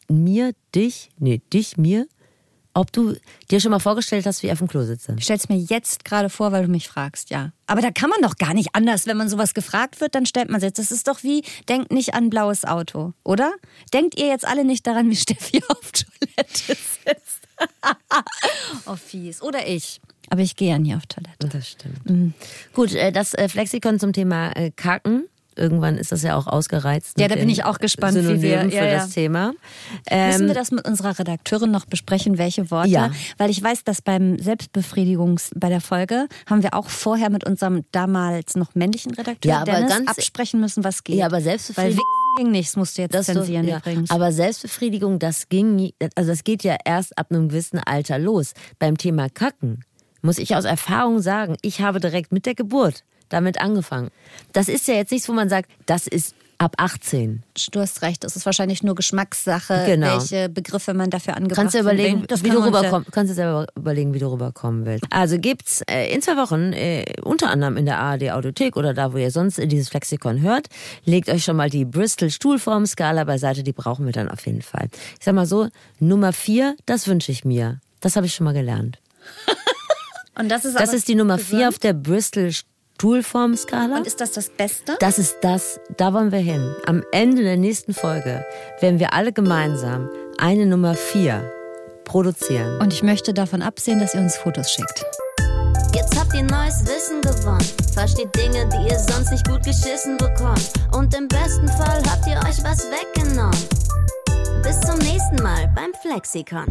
Speaker 2: ob du dir schon mal vorgestellt hast, wie ich auf dem Klo sitze?
Speaker 3: Ich stell's mir jetzt gerade vor, weil du mich fragst, ja. Aber da kann man doch gar nicht anders. Wenn man sowas gefragt wird, dann stellt man sich. Das ist doch wie, denkt nicht an blaues Auto, oder? Denkt ihr jetzt alle nicht daran, wie Steffi auf Toilette sitzt? Oh, fies. Oder ich. Aber ich gehe ja nie auf Toilette.
Speaker 2: Das stimmt. Gut, das Flexikon zum Thema Kacken Irgendwann ist das ja auch ausgereizt.
Speaker 3: Ja, da bin ich auch gespannt, wie wir
Speaker 2: für das Thema.
Speaker 3: Müssen wir das mit unserer Redakteurin noch besprechen, welche Worte?
Speaker 2: Ja.
Speaker 3: Weil ich weiß, dass bei der Folge haben wir auch vorher mit unserem damals noch männlichen Redakteur Dennis absprechen müssen, was geht.
Speaker 2: Ja, aber Selbstbefriedigung
Speaker 3: ging nicht, das musst du jetzt zensieren übrigens.
Speaker 2: Aber Selbstbefriedigung, das geht ja erst ab einem gewissen Alter los. Beim Thema Kacken muss ich aus Erfahrung sagen, ich habe direkt mit der Geburt damit angefangen. Das ist ja jetzt nichts, wo man sagt, das ist ab 18.
Speaker 3: Du hast recht, es ist wahrscheinlich nur Geschmackssache, welche Begriffe man dafür angebracht
Speaker 2: Kannst du überlegen, kannst du selber überlegen, wie du rüberkommen willst. Also gibt's in 2 Wochen, unter anderem in der ARD Audiothek oder da, wo ihr sonst dieses Flexikon hört, legt euch schon mal die Bristol Stuhlform-Skala beiseite, die brauchen wir dann auf jeden Fall. Ich sag mal so, Nummer 4, das wünsche ich mir. Das habe ich schon mal gelernt.
Speaker 3: Und das
Speaker 2: ist die Nummer 4 auf der Bristol Stuhlform-Skala.
Speaker 3: Und ist das Beste?
Speaker 2: Das ist das, da wollen wir hin. Am Ende der nächsten Folge werden wir alle gemeinsam eine Nummer 4 produzieren.
Speaker 3: Und ich möchte davon absehen, dass ihr uns Fotos schickt.
Speaker 4: Jetzt habt ihr neues Wissen gewonnen. Versteht Dinge, die ihr sonst nicht gut geschissen bekommt. Und im besten Fall habt ihr euch was weggenommen. Bis zum nächsten Mal beim Flexikon.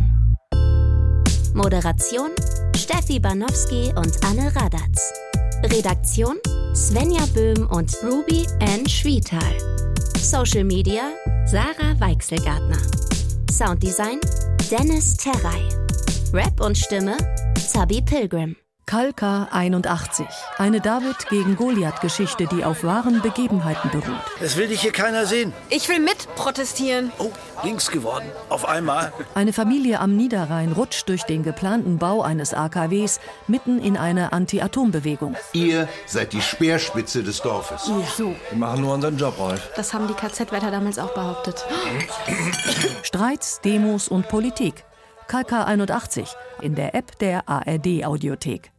Speaker 4: Moderation Steffi Banowski und Anne Radatz. Redaktion Svenja Böhm und Ruby Ann Schwietal. Social Media Sarah Weichselgartner. Sounddesign Dennis Terrey. Rap und Stimme Zabi Pilgrim.
Speaker 6: Kalka 81. Eine David gegen Goliath-Geschichte, die auf wahren Begebenheiten beruht.
Speaker 7: Es will dich hier keiner sehen.
Speaker 8: Ich will mit protestieren.
Speaker 7: Oh, links geworden. Auf einmal.
Speaker 6: Eine Familie am Niederrhein rutscht durch den geplanten Bau eines AKWs mitten in eine Anti-Atom-Bewegung.
Speaker 9: Ihr seid die Speerspitze des Dorfes.
Speaker 8: Ja. So.
Speaker 7: Wir machen nur unseren Job, Rolf.
Speaker 8: Das haben die KZ-Wärter damals auch behauptet.
Speaker 6: Streits, Demos und Politik. Kalka 81 in der App der ARD Audiothek.